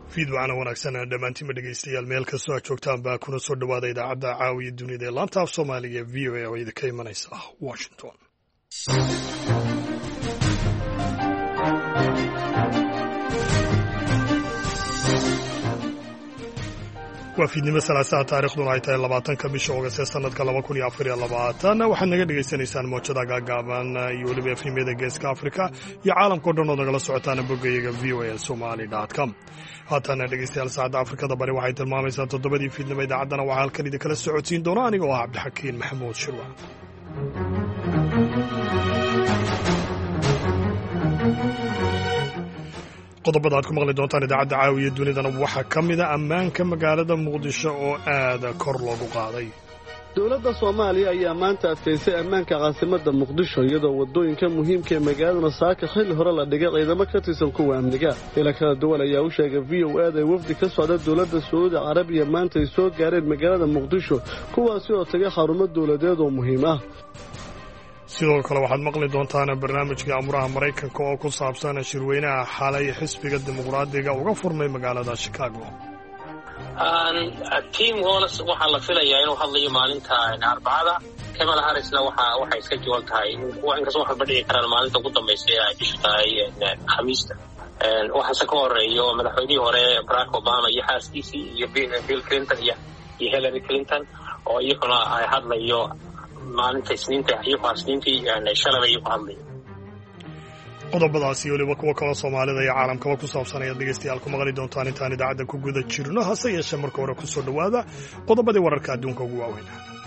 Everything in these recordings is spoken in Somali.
fiidwacana wanaagsan dhammaantiinba dhegaystayaal meel kastoo aad joogtaan baa kuna soo dhowaada idaacadda caawiya dunida ee laanta af soomaaliga v o a oo idinka imanaysa washington. waa fiidnimo salaasaha taarikhduna ay tahay 20-ka bisha August ee sanadka 2024 waxaad naga dhegaysanaysaan moojada gaagaaban iyo weliba efrimyada geeska Afrika iyo caalamka oo dhan oo nagala socotaan boggayaga voasomali.com. haatana dhegaystayaal saacadda Afrikada bari waxay tilmaamaysaa 7:00 fiidnimo. idaacaddana waxaa halkan idinkala socodsiin doona anigoo ah Cabdixakiin Maxamuud Shirwa. qodobada aad ku maqli doontaan idaacadda caawiya dunidana waxaa ka mid a ammaanka magaalada muqdisho oo aad kor loogu qaaday. dowladda Soomaaliya ayaa maanta adkaysay ammaanka caasimadda Muqdisho iyadoo wadooyinka muhiimka ee magaalada saaka xilli hore la dhigay ciidamo ka tirsan kuwa amniga. ila kala duwan ayaa u sheegay VOA ay wafdi ka socda dowladda Saudi Arabia maanta ay soo gaareen magaalada Muqdisho kuwaasi oo tagay xarumo dowladeed oo muhiim ah. sidoo kale waxaad maqli doontaan barnaamijka amuraha Mareykanka oo ku saabsan shirweynaha xalay xisbiga dimuqraadiga uga furmay magaalada Chicago. Tim Walz waxa la filayaa inuu hadlayo maalinta Arbacada. Kamala Harrisna waxa iska joogan tahay in kasoo xarbadhigi karaan maalinta ugu dambeysay ay bisha tahay Khamiista. Waxa ka horeeyo madaxweynihii hore Barack Obama iyo xaaskiisii iyo Bill Clinton iyo Hillary Clinton oo iyaguna ay hadlayo maalinta Isniinta iyo Faasniintii shalay ku hadlay. qodobadaasi weliba kuwa kale Soomaalida iyo caalamkaba ku saabsan ayaad dhegaystayaal ku maqli doontaan intaan idaacadda ku guda jirno. hase yeeshee marka hore ku soo dhowaada qodobadii wararka adduunka ugu waaweyn.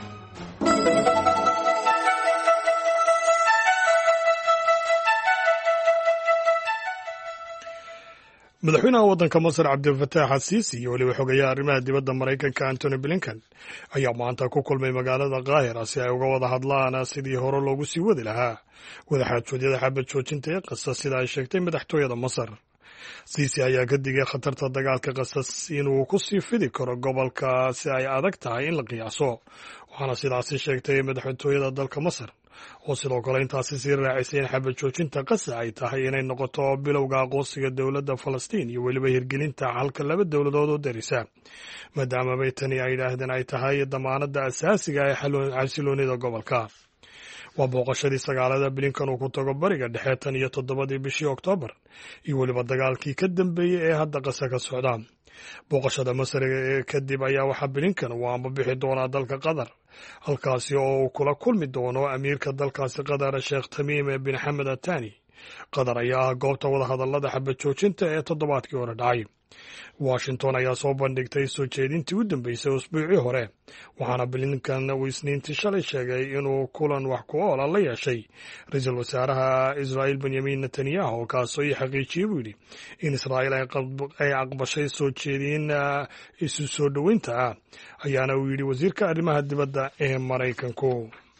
madaxweynaha waddanka Masar Cabdilfataax Al-Siisi iyo weliba xogayaha arrimaha dibadda Mareykanka Antony Blinken ayaa maanta ku kulmay magaalada Qaahira si ay uga wada hadlaan sidii hore loogu sii wadi lahaa wadaxaajoodyada xabad joojinta ee Qasas sida ay sheegtay madaxtooyada Masar. Siisi ayaa ka digay khatarta dagaalka Qasas inuu ku sii fidi karo gobolka si ay adag tahay in la qiyaaso, waxaana sidaasi sheegtay madaxtooyada dalka Masar oo sidoo kale intaasi sii raacisay in xabad joojinta Qasa ay tahay inay noqoto bilowga aqoonsiga dowladda Falastiin iyo weliba hirgelinta halka laba dowladood oo darisa, maadaama bay tani ay yidhaahdeen ay tahay damaanadda asaasiga ee xasiloonida gobolka. waa booqashadii sagaalada Blinken uu ku tago bariga dhexe tan iyo 7 bishii Oktoobar iyo weliba dagaalkii ka dambeeyey ee hadda Qasa ka socda. booqashada Masar kadib ayaa waxaa Blinken uu ambabixi doonaa dalka Qatar, halkaasi oo uu kula kulmi doono amiirka dalkaasi Qatar Sheekh Tamiim bin Hamad Al Thani. Qatar ayaa ah goobta wadahadallada xabad joojinta ee toddobaadkii hore dhacay. Washington ayaa soo bandhigtay soo jeedintii u dambeysay usbuucii hore, waxaana Blinken uu Isniintii shalay sheegay inuu kulan wax ku ool la yeeshay ra'iisul wasaaraha Israa'iil Benjamin Netanyahu, kaasoo ii xaqiijiyey buu yidhi in Israa'iil ay aqbashay soo jeedin isu soo dhoweynta ah, ayaana uu yidhi wasiirka arrimaha dibadda ee Maraykanku.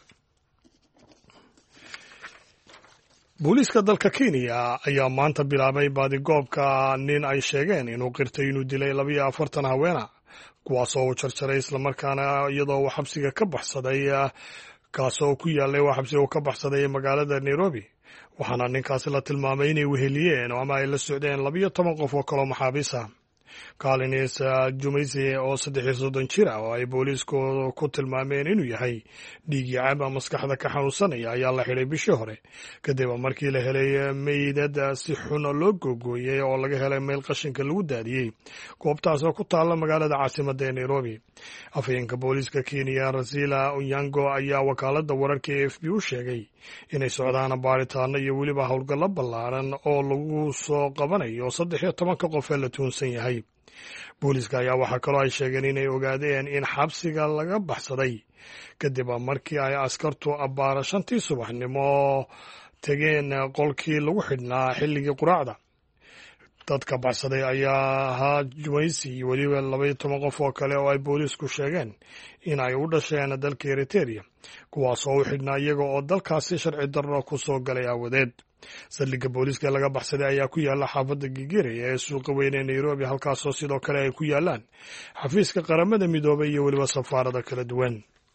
booliiska dalka Kenya ayaa maanta bilaabay baadigoobka nin ay sheegeen inuu qirtay inuu dilay 42 haweena, kuwaasoo uu jarjaray islamarkaana iyadoo uu xabsiga ka baxsaday kaasoo ku yaalay xabsiga uu ka baxsaday magaalada Nairobi. waxaana ninkaasi la tilmaamay inay weheliyeen ama ay la socdeen 12 qof oo kale maxaabiis ah. Collins Jumaisi oo 33 jir ah oo ay booliisku ku tilmaameen inuu yahay dhiig-yaab maskaxda ka xanuunsanaya ayaa la xidhay bishii hore kadib markii la helay meydad si xun loo googooyay oo laga helay meel qashinka lagu daadiyey goobtaas oo ku taalla magaalada caasimadda ee Nairobi. afhayeenka booliiska Kenya Rasila Onyango ayaa wakaaladda wararka ee AFP u sheegay inay socdaan baaritaano iyo weliba howlgallo ballaaran oo lagu soo qabanayo 13 qof ee la tuhunsan yahay. booliiska ayaa waxaa kaloo ay sheegeen inay ogaadeen in xabsiga laga baxsaday kadib markii ay askartu abbaara 5 subaxnimo tageen qolkii lagu xidhnaa xilligii quraacda. dadka baxsaday ayaa ahaa Jumaisi iyo weliba 12 qof oo kale oo ay booliisku sheegeen in ay u dhasheen dalka Eritrea, kuwaas oo u xidhnaa iyaga oo dalkaasi sharci darro ku soo galay aawadeed. saldhigga booliiska laga baxsaday ayaa ku yaala xaafadda Gigiri ee suuqa weyn ee Nairobi, halkaasoo sidoo kale ay ku yaalaan xafiiska qaramada midoobay iyo weliba safaarada kala duwan.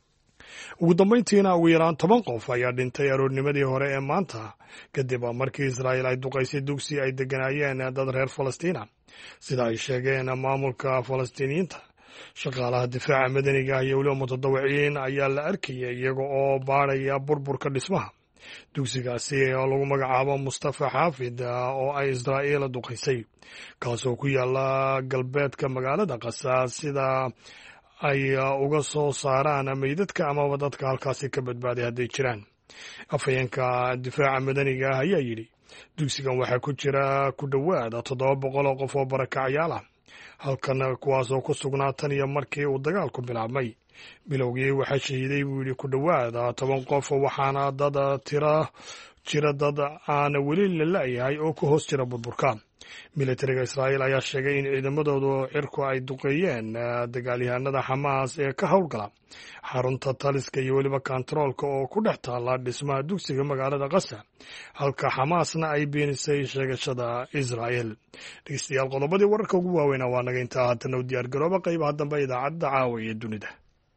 ugu dambayntiina ugu yaraan 10 qof ayaa dhintay aroornimadii hore ee maanta kadib markii Israa'iil ay duqaysay dugsi ay deganaayeen dad reer Falastiin sida ay sheegeen maamulka Falastiiniyiinta. shaqaalaha difaaca madaniga iyo weliba mutadawiciin ayaa la arkayay iyaga oo baadhaya burburka dhismaha dugsigaasi oo lagu magacaabo Mustafa Xaafid oo ay Israa'iil duqaysay kaasoo ku yaala galbeedka magaalada Qasa sida ay uga soo saaraan meydadka amaba dadka halkaasi ka badbaaday hadday jiraan. afhayeenka difaaca madaniga ayaa yidhi dugsigan waxaa ku jira ku dhowaad 700 qof oo barakacyaal ah halkan kuwaasoo ku sugnaa tan iyo markii uu dagaalku bilaabmay. bilowgii waxaa shahiiday buu yidhi ku dhowaad 10 qof waxaana dad jira dad aan weli la la'yahay oo ku hoos jira burburka. militariga Israa'iil ayaa sheegay in ciidamadoodu cirku ay duqeeyeen dagaalyahanada Xamaas ee ka howlgala xarunta taliska iyo weliba kantaroolka oo ku dhex taala dhismaha dugsiga magaalada Qasa halka Xamaasna ay beenisay sheegashada Israa'iil. dhegeystayaal qodobadii wararka ugu waaweyn waa naga intaa haatan u diyaar garooba qaybaha dambe idaacadda caawa ee dunida.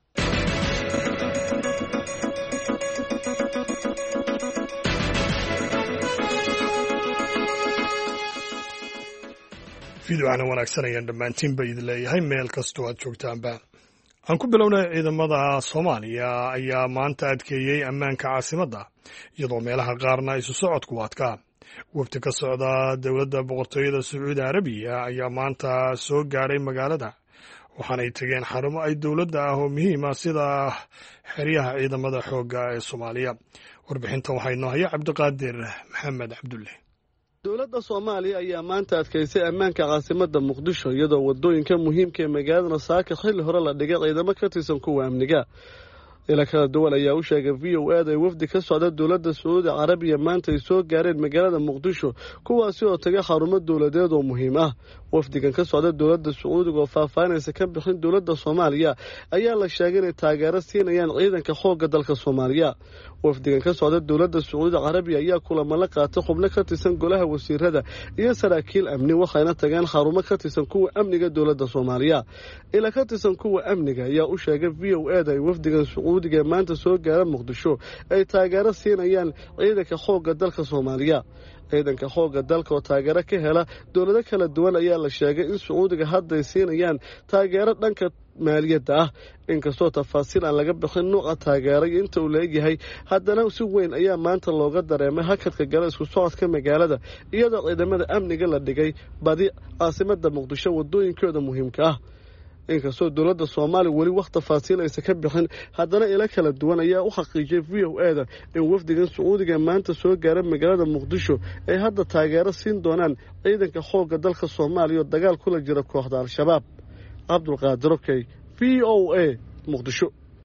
fiidwacna wanaagsan ayaan dhammaantiinba idin leeyahay meel kastoo aad joogtaanba. aan ku bilownay ciidamada Soomaaliya ayaa maanta adkeeyey ammaanka caasimadda iyadoo meelaha qaarna isu socodku adkaa. wafdi ka socda dowladda boqortooyada Sacuudi Arabiya ayaa maanta soo gaadhay magaalada waxaanay tageen xarumo ay dowladda ah oo muhiim ah sida xeryaha ciidamada xoogga ee Soomaaliya. warbixintan waxaa inoo haya Cabdiqaadir Maxamed Cabdulle. dowladda Soomaaliya ayaa maanta adkaysay ammaanka caasimadda Muqdisho iyadoo wadooyinka muhiimka ee magaalada Saaka xilli hore la dhigay ciidamo ka tirsan kuwa amniga. ila kala duwan ayaa u sheegay VOA ay wafdi ka socda dowladda Sacuudi Arabiya maanta ay soo gaareen magaalada Muqdisho kuwaasi oo tagay xarumo dowladeed oo muhiim ah. wafdigan ka socda dowladda Sacuudiga oo faahfaahinaysa ka bixin dowladda Soomaaliya ayaa la sheegay inay taageero siinayaan ciidanka xoogga dalka Soomaaliya. wafdigan ka socda dowladda Sacuudi Arabiya ayaa kulamo la qaatay xubno ka tirsan golaha wasiirada iyo saraakiil amni waxayna tageen xarumo ka tirsan kuwa amniga dowladda Soomaaliya. ila ka tirsan kuwa amniga ayaa u sheegay VOA ay wafdigan Sacuudiga maanta soo gaara Muqdisho ay taageero siinayaan ciidanka xoogga dalka Soomaaliya. ciidanka xoogga dalka oo taageero ka hela dowlado kala duwan ayaa la sheegay in Sacuudiga hadda ay siinayaan taageero dhanka maaliyadda ah. inkastoo tafaasiil aan laga bixin nooca taageero iyo inta uu leeyahay haddana si weyn ayaa maanta looga dareemay hakadka gala isku socodka magaalada iyadoo ciidamada amniga la dhigay badi caasimadda Muqdisho wadooyinkooda muhiimka ah. inkastoo dowladda Soomaaliya weli wax tafaasiil aysan ka bixin haddana ila kala duwan ayaa u xaqiijiyay VOA in wafdigan Sacuudiga maanta soo gaaray magaalada Muqdisho ay hadda taageero siin doonaan ciidanka xoogga dalka Soomaaliya oo dagaal kula jira kooxda Al-Shabaab. Cabdulqaadir Okey, VOA, Muqdisho.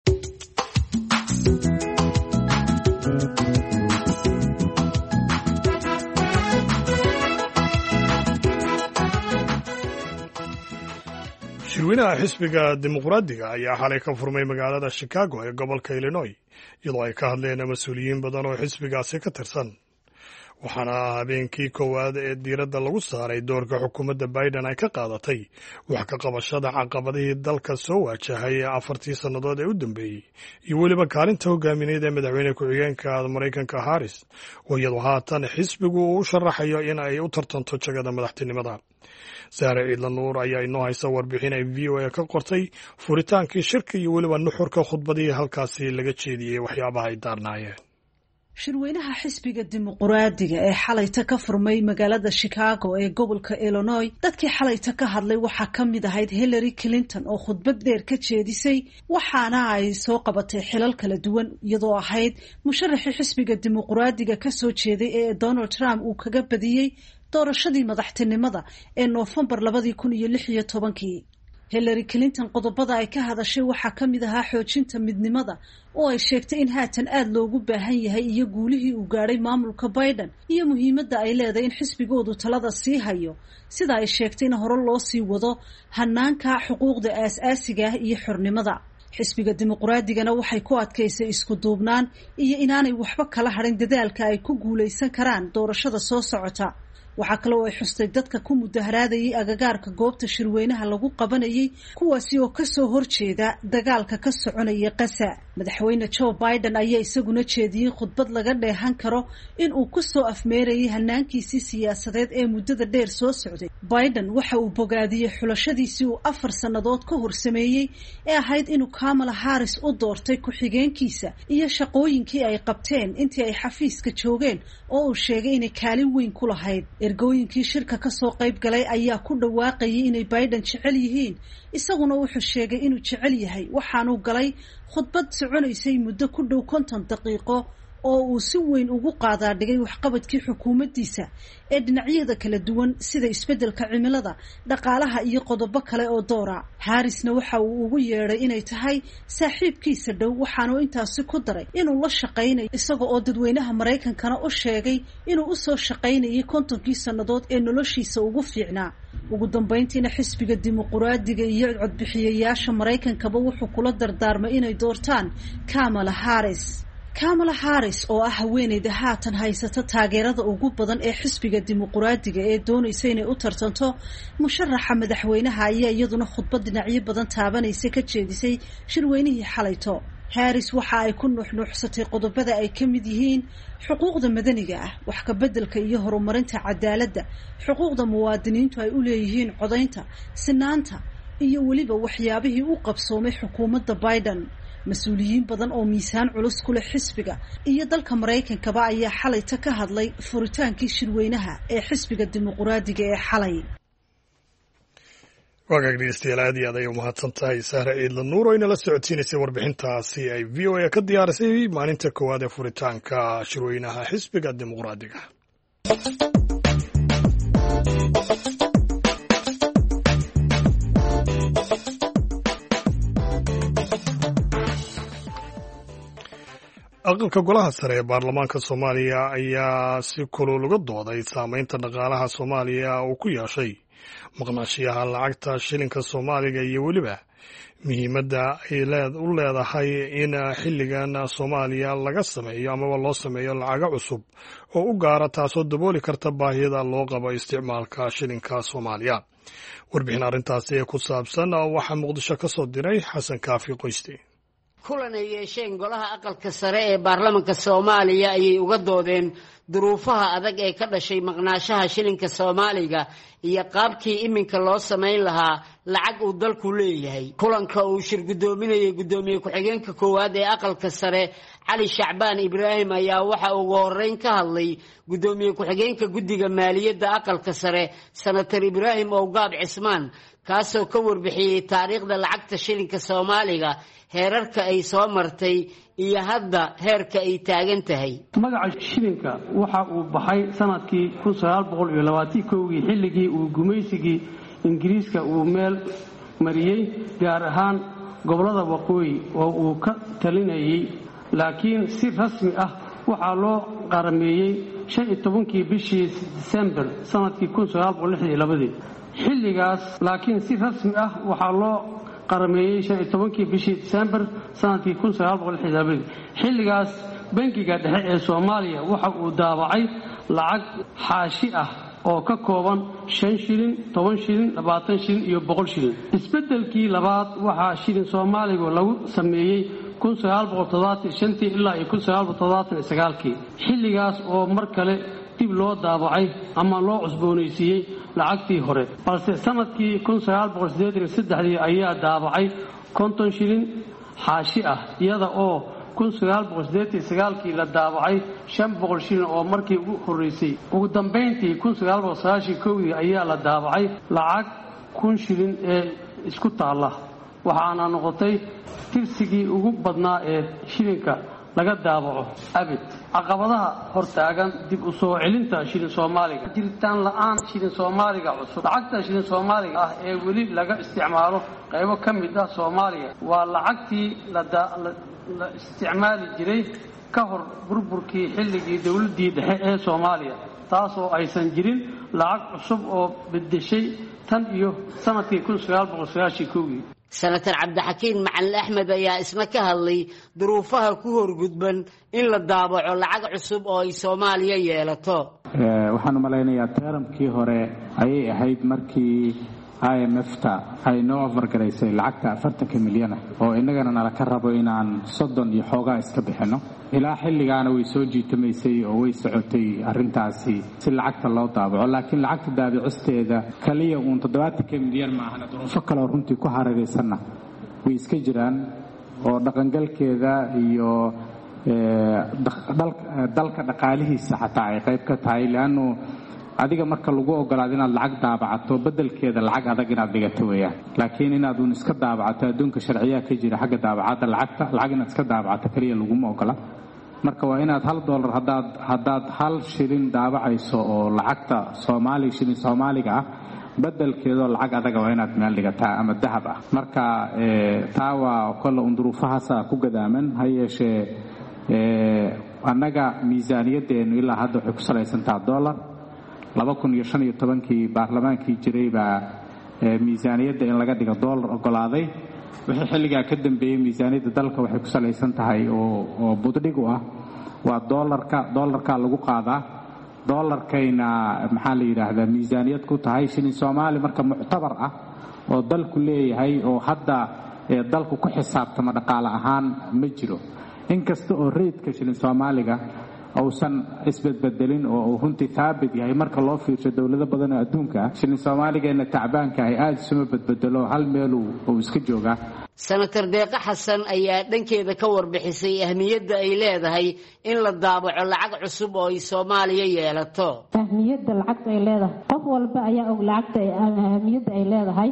shirweynaha xisbiga dimuqraadiga ayaa xalay ka furmay magaalada Chicago ee gobolka Illinois iyadoo ay ka hadleen mas'uuliyiin badan oo xisbigaasi ka tirsan. waxaana habeenkii koowaad ee diiradda lagu saaray doorka xukuumadda Biden ay ka qaadatay wax ka qabashada caqabadihii dalka soo waajahay 4 sannadood ee u dambeeyey iyo weliba kaalinta hogaamineed ee madaxweyne ku-xigeenka Mareykanka Harris oo iyadoo haatan xisbigu uu sharaxayo in ay u tartanto jagada madaxtinimada. Saare Ciidla Nuur ayaa inoo haysa warbixin ay VOA ka qortay furitaankii shirka iyo weliba nuxurka khudbadii halkaasi laga jeediyey waxyaabaha ay daarnaayeen. shirweynaha xisbiga dimuqraadiga ee xalayta ka furmay magaalada Chicago ee gobolka Illinois dadkii xalayta ka hadlay waxaa ka mid ahayd Hillary Clinton oo khudbad dheer ka jeedisay waxaana ay soo qabatay xilal kala duwan iyadoo ahayd musharaxii xisbiga dimuqraadiga ka soo jeeday ee Donald Trump uu kaga badiyay doorashadii madaxtinimada ee November 2016. Hillary Clinton qodobada ay ka hadashay waxaa ka mid ahaa xoojinta midnimada oo ay sheegtay in haatan aad loogu baahan yahay iyo guulihii uu gaadhay maamulka Biden iyo muhiimadda ay leedahay in xisbigoodu talada sii hayo sida ay sheegtay in hore loo sii wado hanaanka xuquuqda aasaasiga ah iyo xornimada. xisbiga dimuqraadigana waxay ku adkaysay isku duubnaan iyo inaanay waxba kala harin dadaalka ay ku guuleysan karaan doorashada soo socota. waxaa kale oo ay xustay dadka ku mudaharaadayay agagaarka goobta shirweynaha lagu qabanayay kuwaasi oo kasoo horjeeda dagaalka ka soconaya Gaza. madaxweyne Joe Biden ayaa isaguna jeediyay khudbad laga dheehan karo in uu ku soo afmeerayay hanaankiisii siyaasadeed ee muddada dheer soo socday. Biden waxa uu bogaadiyey xulashadiisii uu 4 sannadood ka hor sameeyey ee ahayd inuu Kamala Harris u doortay ku-xigeenkiisa iyo shaqooyinkii ay qabteen intii ay xafiiska joogeen oo uu sheegay inay kaalin weyn ku lahayd. Ergooyinkii shirka ka soo qayb galay ayaa ku dhawaaqayay inay Biden jecel yihiin, isaguna wuxuu sheegay inuu jecel yahay waxaanuu galay khudbad soconaysay muddo ku dhow 50 daqiiqo oo uu si weyn ugu qaadaadhigay waxqabadkii xukuumaddiisa ee dhinacyada kala duwan sida isbeddelka cimilada, dhaqaalaha iyo qodobo kale oo doora. Harrisna waxa uu ugu yeedhay inay tahay saaxiibkiisa dhow, waxaanuu intaasi ku daray inuu la shaqaynayo isaga oo dadweynaha Maraykankana u sheegay inuu u soo shaqaynayay 50kii sannadood ee noloshiisa ugu fiicnaa. ugu dambeyntiina xisbiga dimuqraadiga iyo codbixiyayaasha Maraykankaba wuxuu kula dardaarmay inay doortaan Kamala Harris. Kamala Harris oo ah haweeneyda haatan haysata taageerada ugu badan ee xisbiga dimuqraadiga ee doonaysa inay u tartanto musharaxa madaxweynaha ayaa iyaduna khudbad dhinacyo badan taabanaysa ka jeedisay shirweynihii xalayto. Harris waxa ay ku nuuxnuuxsatay qodobada ay ka mid yihiin xuquuqda madaniga ah, wax ka beddelka iyo horumarinta cadaaladda, xuquuqda muwaadiniintu ay u leeyihiin codaynta, sinaanta iyo weliba waxyaabihii u qabsoomay xukuumadda Biden. Mas-uuliyiin badan oo miisaan culus ku leh xisbiga iyo dalka Maraykankaba ayaa xalayta ka hadlay furitaankii shirweynaha ee xisbiga dimuqraadiga ee xalay. wagaag dhegeystayaal aad iyo aad ayay umahadsan tahay Sahra Ciidla Nuur oo inala socodsiinaysay warbixintaasi ay VOA ka diyaarisay maalinta koowaad ee furitaanka shirweynaha xisbiga dimuqraadiga. aqalka golaha sare ee baarlamaanka Soomaaliya ayaa si kulul uga dooday saameynta dhaqaalaha Soomaaliya uu ku yeeshay maqnaashiyaha lacagta shilinka Soomaaliga iyo weliba muhiimadda ay u leedahay in xilligan Soomaaliya laga sameeyo amaba loo sameeyo lacago cusub oo u gaara taasoo dabooli karta baahida loo qabo isticmaalka shilinka Soomaaliya. warbixin arrintaasi ee ku saabsan waxaa Muqdisho ka soo diray Xasan Kaafi Qoyste. kulan ay yeesheen golaha aqalka sare ee baarlamaanka Soomaaliya ayay uga doodeen duruufaha adag ee ka dhashay maqnaashaha shilinka Soomaaliga iyo qaabkii iminka loo sameyn lahaa lacag uu dalku leeyahay. kulanka uu shir gudoominayay gudoomiye ku-xigeenka koowaad ee aqalka sare Cali Shacbaan Ibraahim ayaa waxa uu ugu horeyn ka hadlay gudoomiye ku-xigeenka guddiga maaliyadda aqalka sare Senator Ibraahim Owgaab Cismaan kaasoo ka warbixiyay taariikhda lacagta shilinka Soomaaliga, heerarka ay soo martay iyo hadda heerka ay taagan tahay. magaca shilinka waxa uu baxay sanadkii 1921 xilligii uu gumaysigii Ingiriiska uu meel mariyay gaar ahaan gobolada waqooyi oo uu ka talinayay, laakiin si rasmi ah waxaa loo qarameeyay 15kii bishii December sanadkii 1962. xilligaas laakiin si rasmi ah waxaa loo qarameeyay 15kii bishii December sanadkii 1962. xilligaas bangiga dhexe ee Soomaaliya waxa uu daabacay lacag xaashi ah oo ka kooban 5 shilin, 10 shilin, 20 shilin iyo 100 shilin. isbeddelkii labaad waxaa shilin Soomaaliga lagu sameeyay 1975 ilaa 1979. xilligaas oo mar kale dib loo daabacay ama loo cusboonaysiiyey lacagtii hore, balse sanadkii 1983 ayaa daabacay 50 shilin xaashi ah, iyada oo 1989kii la daabacay 500 shilin oo markii ugu horeysay. ugu dambeyntii 1991 ayaa la daabacay lacag 1000 shilin ee isku taala, waxaana noqotay tirsigii ugu badnaa ee shilinka laga daabaco abid. caqabadaha hortaagan dib u soo celinta shilin Soomaaliga: jiritaan la'aan shilin Soomaaliga cusub. lacagta shilin Soomaaliga ah ee weli laga isticmaalo qaybo ka mid ah Soomaaliya waa lacagtii la isticmaali jiray ka hor burburkii xilligii dawladdii dhexe ee Soomaaliya, taasoo aysan jirin lacag cusub oo bedeshay tan iyo sanadkii 1991. Senator Cabdixakiin Macalin Axmed ayaa isna ka hadlay duruufaha ku horgudban in la daabaco lacag cusub oo ay Soomaaliya yeelato. waxaan u malaynayaa taramkii hore ayay ahayd markii IMF-ta ay noo afargaraysay lacagta 40 milyan oo innagana nala ka rabo inaan 30 iyo xoogaa iska bixino ilaa xilligaana way soo jiitamaysay oo way socotay arrintaasi si lacagta loo daabaco laakiin lacagta daabicisteeda kaliya uun 70 milyan maahan duruufo kale oo runtii ku hareeraysanna way iska jiraan oo dhaqangalkeeda iyo dalka dhaqaalihiisa xataa ay qayb ka tahay laanno adiga marka lagu ogolaado inaad lacag daabacato bedelkeeda lacag adag inaad dhigato weeyaan laakiin inaad uun iska daabacato adduunka sharciyaa ka jira xagga daabacada lacag inaad iska daabacato kaliya laguma ogola marka waa inaad $1 haddaad 1 shilin daabacayso oo lacagta shilin Soomaaliga ah bedelkeedoo lacag adaga waa inaad meel dhigataa ama dahab ah marka taa waa kala duruufahaas ku gadaaman ha yeeshee annaga miisaaniyadeenu ilaa hadda waxay ku salaysantaa $. 2015 baarlamaankii jiray baa miisaaniyadda in laga dhigo $. Ogolaaday wixii xilligaa ka dambeeyay miisaaniyadda dalka waxay ku salaysan tahay oo buddhig u ah waa $. Lagu qaadaa $kayna maxaa la yiraahdaa miisaaniyad ku tahay shilin Soomaali marka muctabar ah oo dalku leeyahay oo hadda dalku ku xisaabtama dhaqaale ahaan ma jiro inkasta oo reedka shilin Soomaaliga uusan isbedbedelin oo runtii taabid yahay marka loo fiirsho dawlado badan oo adduunka shilin Soomaaligeena tacbaanka ay aad isuma bedbedelo hal meel uu iska joogaa Senator Deeqa Xasan ayaa dhankeeda ka warbixisay ahmiyadda ay leedahay in la daabaco lacag cusub oo ay Soomaaliya yeelato ahmiyadda lacagta ay leedahay qof walba ayaa og lacagta ahmiyadda ay leedahay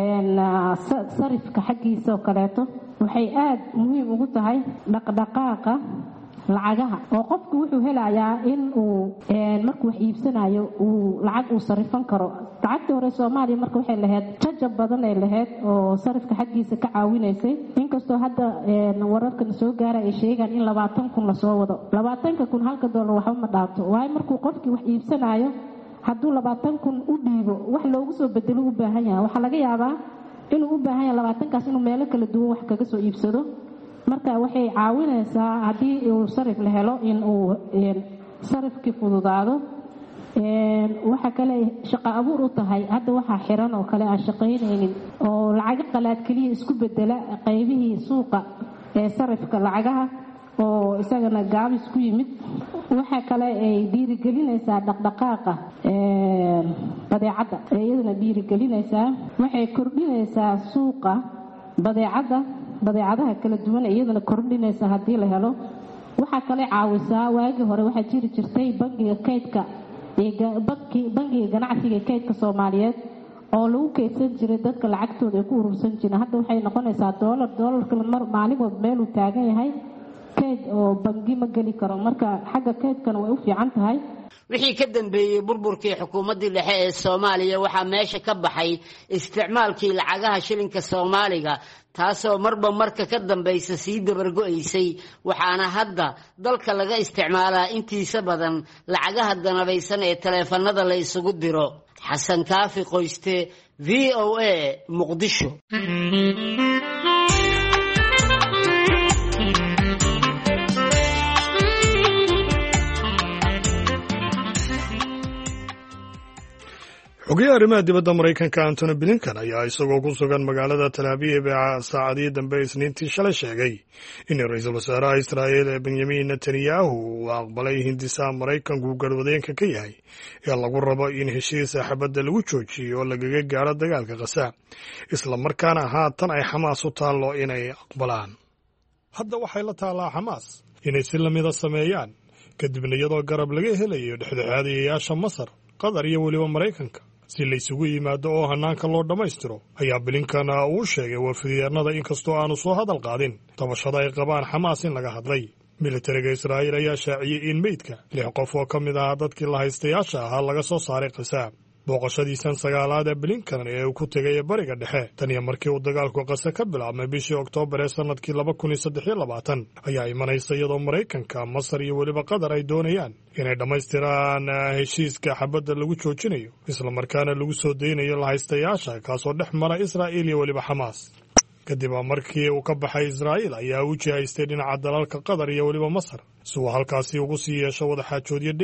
sarifka xaqiisa oo kaleeto waxay aad muhiim ugu tahay dhaqdhaqaaqa lacagaha oo qofku wuxuu helayaa in uu markuu wax iibsanayo uu lacag uu sarifan karo lacagta hore Soomaaliya marka waxay lahayd jajab badan ay lahayd oo sarifka xaqiisa ka caawinaysay inkastoo hadda wararkan soo gaaray ay sheegaan in 20,000 la soo wado 20,000 halka $1 waxba ma dhaafto waay markuu qofkii wax iibsanayo hadduu 20,000 u dhiibo wax loogu soo bedelo u baahan yahay waxa laga yaabaa inuu u baahan yahay 20,000kaas inuu meel kala duwan wax kaga soo iibsado marka waxay caawinaysaa haddii uu sarif la helo in uu sarifkii fududaado waxa kale shaqo abuur u tahay hadda waxa xiran oo kale aan shaqaynaynin oo lacag qalaad kaliya isku bedela qaybihii suuqa ee sarifka lacagaha oo isagana gaabis ku yimid waxa kale ay dhiirigelinaysaa dhaqdhaqaaqa badeecada iyadana dhiirigelinaysaa waxay kordhinaysaa suuqa badeecadaha kala duwan iyadana kordhinaysa hadii la helo waxa kale caawisaa waagii hore waxa jiri jirtay bangiga kaydka bangiga ganacsiga kaydka Soomaaliyeed oo lagu kaydsan jiray dadka lacagtooda ay ku urursan jireen hadda waxay noqonaysaa $. Maalin walba meel uu taagan yahay kayd oo bangi ma gali karo marka xagga kaydkana way u fiican tahay wixii ka dambeeyay burburkii xukuumadda dhexe ee Soomaaliya waxa meesha ka baxay isticmaalkii lacagaha shilinka Soomaaliga taasoo marba marka ka dambaysa sii dabargo'aysay waxaana hadda dalka laga isticmaalaa intiisa badan lacagaha danabaysan ee taleefanada la isugu diro Xasan Kaafi Qoyste VOA Muqdisho xogayaha arrimaha dibadda Maraykanka Antony Blinken ayaa isagoo ku sugan magaalada Tel Aviv saacadii dambe Isniintii shalay sheegay in ra'iisul wasaaraha Israa'iil Benjamin Netanyahu uu aqbalay hindisaha Maraykanku garwadeenka ka yahay ee lagu rabo in heshiis xabadda lagu joojiyo oo lagaga gaaro dagaalka Gaza isla markaana haatan ay Xamaas u taalo inay aqbalaan hadda waxay la taalaa Xamaas inay si lamida sameeyaan kadibna iyadoo garab laga helayo dhexdhexaadiyayaasha Masar Qatar iyo waliba Maraykanka si la isugu yimaado oo hanaanka loo dhamaystiro ayaa Blinken uu sheegay wafdiyaanada inkastoo aanu soo hadal qaadin tabashada ay qabaan Xamaas in laga hadlay militariga Israa'iil ayaa shaaciyay in meydka 6 qof oo ka mid ah dadkii la haystayaasha ahaa laga soo saaray Gaza booqashadiisan sagaalaad ee Blinken ee uu ku tegay bariga dhexe tan iyo markii uu dagaalku Gaza ka bilaabmay bishii Oktoobar ee sanadkii 2023 ayaa imanaysa iyadoo Maraykanka Masar iyo waliba Qatar ay doonayaan inay dhamaystiraan heshiiska xabadda lagu joojinayo isla markaana lagu soo deynayo la haystayaasha kaasoo dhex mara Israa'iil iyo waliba Xamaas kadib markii uu ka baxay Israa'iil ayaa uu jihaystay dhinaca dalalka Qatar iyo waliba Masar si uu halkaasi ugu sii yeesho wada xaajoodyo dheeri ah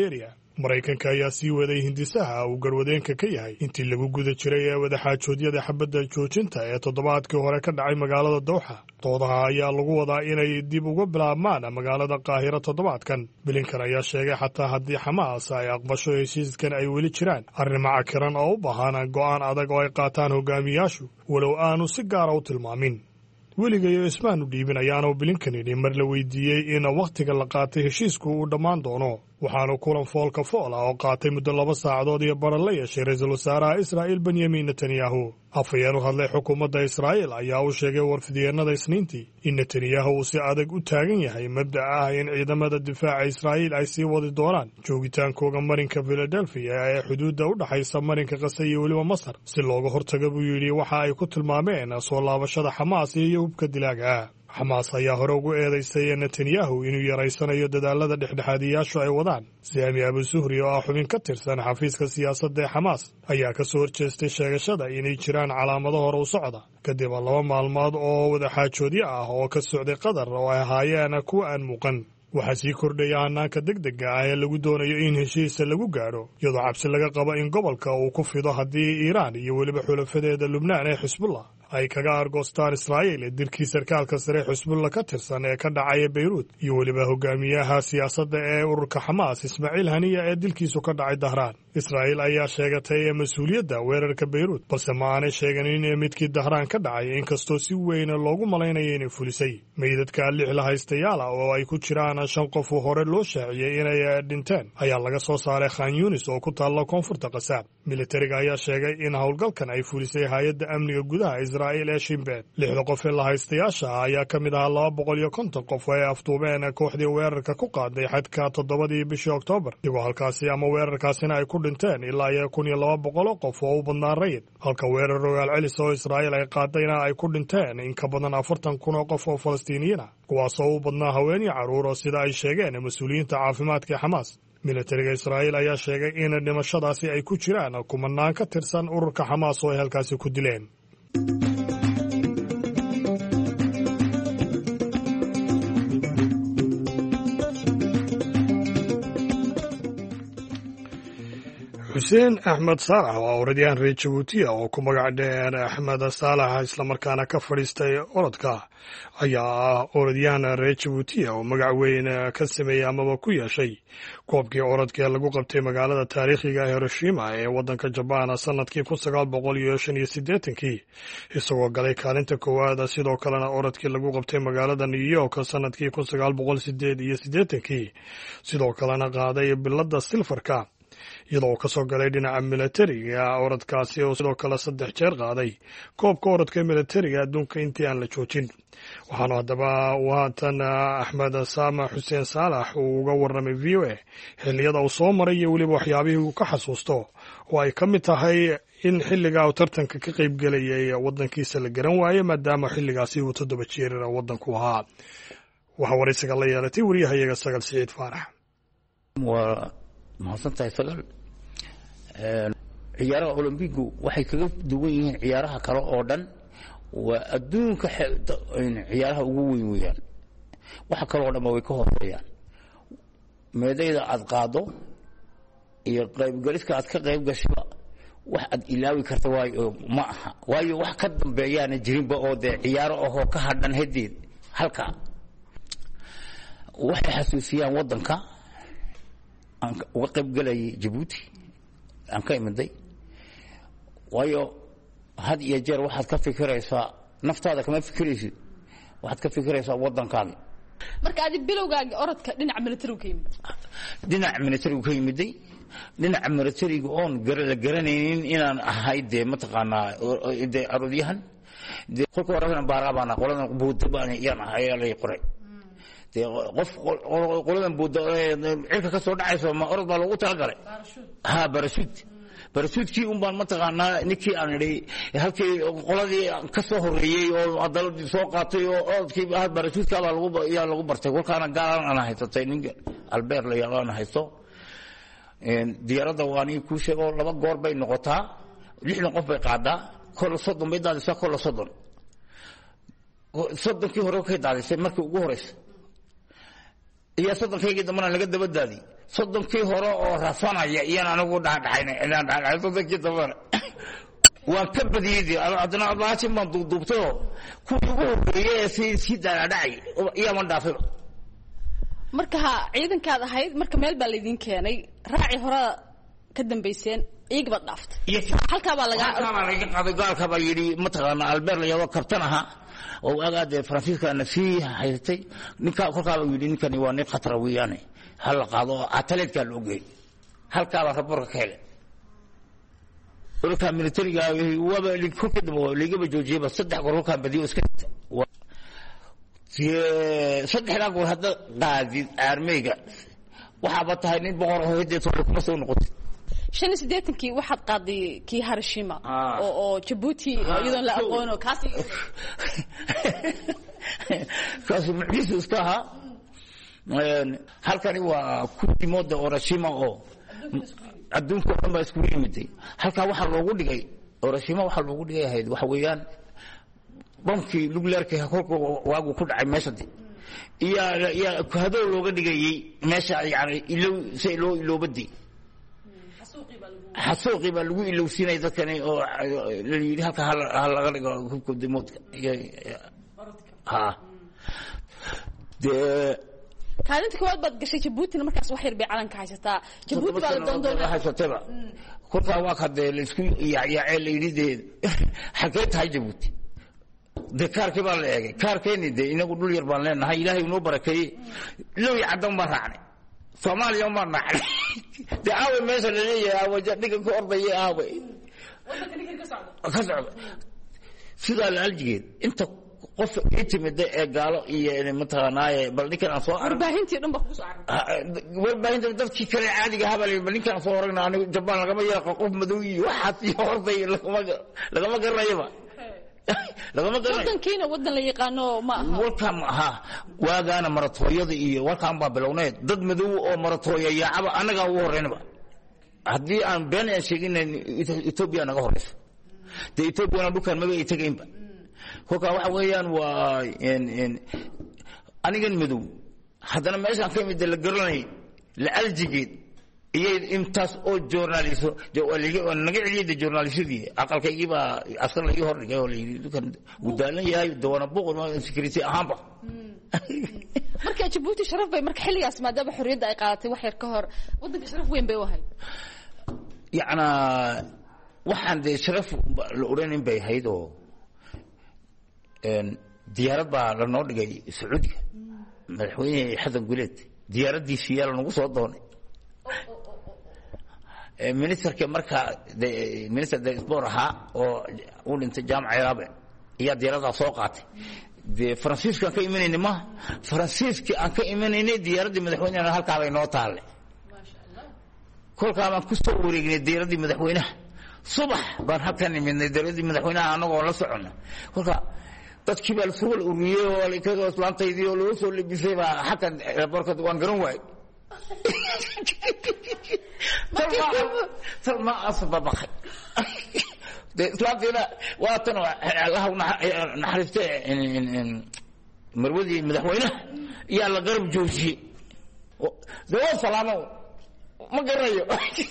maraykanka ayaa sii waday hindisaha uu garwadeenka ka yahay intii lagu guda jiray ee wadaxaajoodyada xabadda joojinta ee toddobaadkii hore ka dhacay magaalada dowxa. doodaha ayaa lagu wadaa inay dib uga bilaabmaan magaalada qaahiro toddobaadkan. Blinken ayaa sheegay xataa haddii xamaas ay aqbasho heshiiskan ay weli jiraan arrimo cakiran oo u baahan go'aan adag oo ay qaataan hogaamiyaashu, walow aanu si gaara u tilmaamin. weligayo ismaanu dhiibin ayaanu Blinken yidhi mar la weydiiyey in wakhtiga la qaatay heshiisku uu dhammaan doono. waxaanu kulan foolka fool ah oo qaatay muddo 2 saacadood iyo baran la yeeshay ra-iisul wasaaraha Israa'iil Benyamin Netanyahu. afhayeen u hadlay xukuumadda Israa'iil ayaa u sheegay warfidyeenada Isniintii in Netanyahu uu si adag u taagan yahay mabda'a ah in ciidamada difaaca Israa'iil ay sii wadi doonaan joogitaankooda marinka Philadelphia ee xuduudda u dhaxaysa marinka Gaza iyo weliba Masar si looga hortago buu yidhi waxa ay ku tilmaameen soo laabashada Xamaas iyo hubka dilaaga. xamaas ayaa hore ugu eedaysay Netanyahu inuu yaraysanayo dadaalada dhexdhexaadiyaashu ay wadaan. Sami Abu Zuhri oo ah xubin ka tirsan xafiiska siyaasadda ee Xamaas ayaa ka soo horjeestay sheegashada inay jiraan calaamado hore u socda kadib 2 maalmood oo wadaxaajoodyo ah oo ka socday Qatar oo ay ahaayeen kuwa aan muuqan. waxaa sii kordhaya hannaanka degdega ah ee lagu doonayo in heshiisa lagu gaadho iyadoo cabsi laga qabo in gobolka uu ku fido haddii Iiraan iyo weliba xulafadeeda Lubnaan ee Xisbullah ay kaga argoostaan Israa'iil dirkii sarkaalka sare Xisbullah ka tirsan ee ka dhacay Beirut iyo weliba hogaamiyaha siyaasadda ee ururka Xamaas Ismaaciil Haniya ee dilkiisu ka dhacay Dahraan. Israa'iil ayaa sheegatay mas'uuliyadda weerarka Beirut balse ma aanay sheeganin midkii Dahraan ka dhacay inkastoo si weyn loogu malaynayo inay fulisay. meydadka 6 la haystayaal oo ay ku jiraan 5 qof oo hore loo shaaciyay inay dhinteen ayaa laga soo saaray Khan Yunis oo ku taalla koonfurta Gaza. militariga ayaa sheegay in howlgalkan ay fulisay hay'adda amniga gudaha Israa'iil ee Shin Bet. 6 qof ee la haystayaasha ayaa ka mid ah 250 qof oo ay afduubeen kooxdii weerarka ku qaaday xadka 7 bishii Oktoobar. iyagoo halkaasi ama weerarkaasina ay ku dhinteen ilaa 1200 qof oo u badnaa rayid, halka weerar rogaal celis oo Israa'iil ay qaadayna ay ku dhinteen in ka badan 40,000 oo qof oo Falastiiniyiin ah, kuwaasoo u badnaa haween iyo carruur oo sida ay sheegeen mas'uuliyiinta caafimaadka ee Xamaas. militariga Israa'iil ayaa sheegay in dhimashadaasi ay ku jiraan kumanaan ka tirsan ururka Xamaas oo ay halkaasi ku dileen. xuseen axmed saalax waa orodyahan reer Jabuuti oo ku magac dheer Axmed Saalax islamarkaana ka fadhiistay orodka ayaa ah orodyahan reer Jabuuti oo magac weyn ka sameeyey amaba ku yeeshay koobkii orodka ee lagu qabtay magaalada taariikhiga Hiroshima ee waddanka Jabaan sanadkii 1985 isagoo galay kaalinta koowaad. sidoo kalena orodkii lagu qabtay magaalada New York sanadkii 1988 sidoo kalena qaaday biladda silfarka iyadoo ka soo galay dhinaca militariga orodkaasi oo sidoo kale 3 jeer qaaday koobka orodka militariga adduunka intii aan la joojin. waxaanu haddaba waatan Axmed Xuseen Saalax uu uga warramay VOA xilliyada uu soo maray iyo weliba waxyaabihii uu ka xasuusto oo ay ka mid tahay in xilligaa uu tartanka ka qayb gelayay waddankiisa la garan waayey maadaama xilligaasi uu 7 jeer waddanku ahaa. waxaa waraysiga la yeelatay wariyahayaga Sagal Siciid Faarax. mahadsantahay Sagal. ciyaaraha Olympigu waxay kaga duwan yihiin ciyaaraha kale oo dhan, waa adduunka ciyaaraha ugu weyn weeyaan. waxa kale oo dhan way ka hooseeyaan. meedayda aad qaado iyo qaybgaliska aad ka qayb gasho wax aad ilaawi karto ma aha, waayo wax ka dambeeyana jirinba oo ciyaaro oo ka hadhan hadeed halka waxay xasuusiyaan waddanka aan uga qayb galay Djibouti aan ka imaday. waayo had iyo jeer waxaad ka fikiraysaa naftaada kama fikiraysid, waxaad ka fikiraysaa waddankaaga. marka aad bilowgaaga orodka dhinaca militariga ka yimid dhinaca militariga oon garanaynin inaan ahay mataqaanaa arodyahan. kolka horena baarabana qoladan buudabaan yaan ahay lay qoray. qof qoladan buuda cirka ka soo dhacayso ma orod baa lagu talagalay. barasuudkii baan mataqaanaa ninkii aan idhi halkii qoladii ka soo horeeyey oo adaladii soo qaatay oo orodkii barasuudkaabaa lagu bartay. kolkaana gaalan aan haysatay ninka Albert la yaqaan haysto. diyaaradda waani ku sheego 2 goor bay noqotaa, 60 qof bay qaadaa, kol 30 bay daadisa, kol 30 kii hore ka daadisay markii ugu horeysay. iyo sodonkaygii dambana laga daba daadiyey soddonkii hore oo rafanaya iyaan anigu dhaadhaxaynay inaan dhaadhaxay soddonkii dambana waan ka badiyey haddana abaashin baan duubtayoo kuwii ugu horreeyey ee sii dhaadhacay iyaaman dhaafay marka ciidankaad ahayd marka meel baa laydin keenay raaci hore ka dambayseen iyaga baad dhaaftay halkaa baa laga qaaday gaalka baa yidhi mataqaana albeer layadoo kabtan ahaa oo agaadee faransiiskana sii haysatay ninkaa kolkaaba yidhi ninkani waa nin khatara weeyaane ha la qaado oo ataleedkaa loo geey halkaabaa raboorka ka helay olkaa militariga waaba kolkii dambe laygaba joojiyeyba 3 goor kolkaan badiyo iska saddexdaa goor hadda qaadid aarmeyga waxaaba tahay nin boqor oo hideed hore kuma soo noqotay 85kii waxaad qaaday kii Hiroshima oo Djibouti iyadoon la aqoono kaasi mucjiso iska ahaa halkani waa kuwii mooda Hiroshima oo adduunka oo dhan baa isku yimiday halkaa waxaa loogu dhigay Hiroshima waxaa loogu dhigay ahayd waxa weeyaan bamkii nuclearka kolka waagu ku dhacay meeshadii iyo hadow looga dhigayay meesha yani si loo iloobadii xasuuqii baa lagu ilowsiinay dadkani oo la yidhi halka hal laga dhigo hubka dimoodka kaalinta koowaad baad gashay Djibouti markaas wax yar bay calanka haysataa Djibouti baa la doondoonaa kolkaa waa kadee la isku yaacay la yidhi xagee tahay Djibouti de kaarkii baa la eegay kaarkeeni de inagu dhul yar baan leenahay ilaahay inoo barakeeyey lowi caddan baan raacnay Soomaaliya ma naxay de aawe meesha la leeyahay waja dhiga ku ordayay aawe ka socda sida la aljigeed inta qof intimida ee gaalo iyo mataqaanaaye bal ninkan aan soo arag warbaahintii dhan baa ku soo arag warbaahinta dadkii kale caadiga habal bal ninkan soo aragna anigu Jabaan lagama yeeqo qof madow iyo waxaas iyo orday lagama garayba wadankiina wadan la yaqaano ma aha walkan aha waagaana maratooyada iyo walkan baa bilowneed dad madow oo maratooya yaacaba anaga ugu horeynaba haddii aan been sheegin Ethiopia naga horeyso de Ethiopia dhulkan maga ay tagaynba kolka waxa weeyaan waa anigan madow haddana meeshaan ka mid la garanay la aljigeed iyo intaas oo journalisto oo naga celiyay journalistadii aqalkaygii baa asal laga hor dhigay oo la yiri dukan gudaalan yahay doona boqol ma security ahaanba marka Djibouti sharaf bay marka xilligaas maadaama xorriyadda ay qaadatay wax yar ka hor wadanka sharaf weyn bay u ahayd yacna waxaan de sharaf la oranay bay ahayd oo diyaarad baa la noo dhigay Sacuudiga madaxweyne Xasan Guleed diyaaradiisii yaa lagu soo doonay ministerka marka minister de sport ahaa oo uu dhintay jaamaca Iraabe iyo diyaarada soo qaatay de Faransiiska ka imanayna ma Faransiiska aan ka imanayna diyaaradii madaxweynaha halka ay noo taale maasha Allah kolka aan ku soo wareegnay diyaaradii madaxweynaha subax baan halkan imanay diyaaradii madaxweynaha anagoo la socono kolka dadkii baa soo ururiyay oo ay ka islaantaydii oo loo soo libisay baa halkan airportka waan garan waay ما أصبح بخير إسلامنا واتنا الله نحرسته مرودي مدحوينه يا الله قرب جوشي زوال سلامه ما قرأيه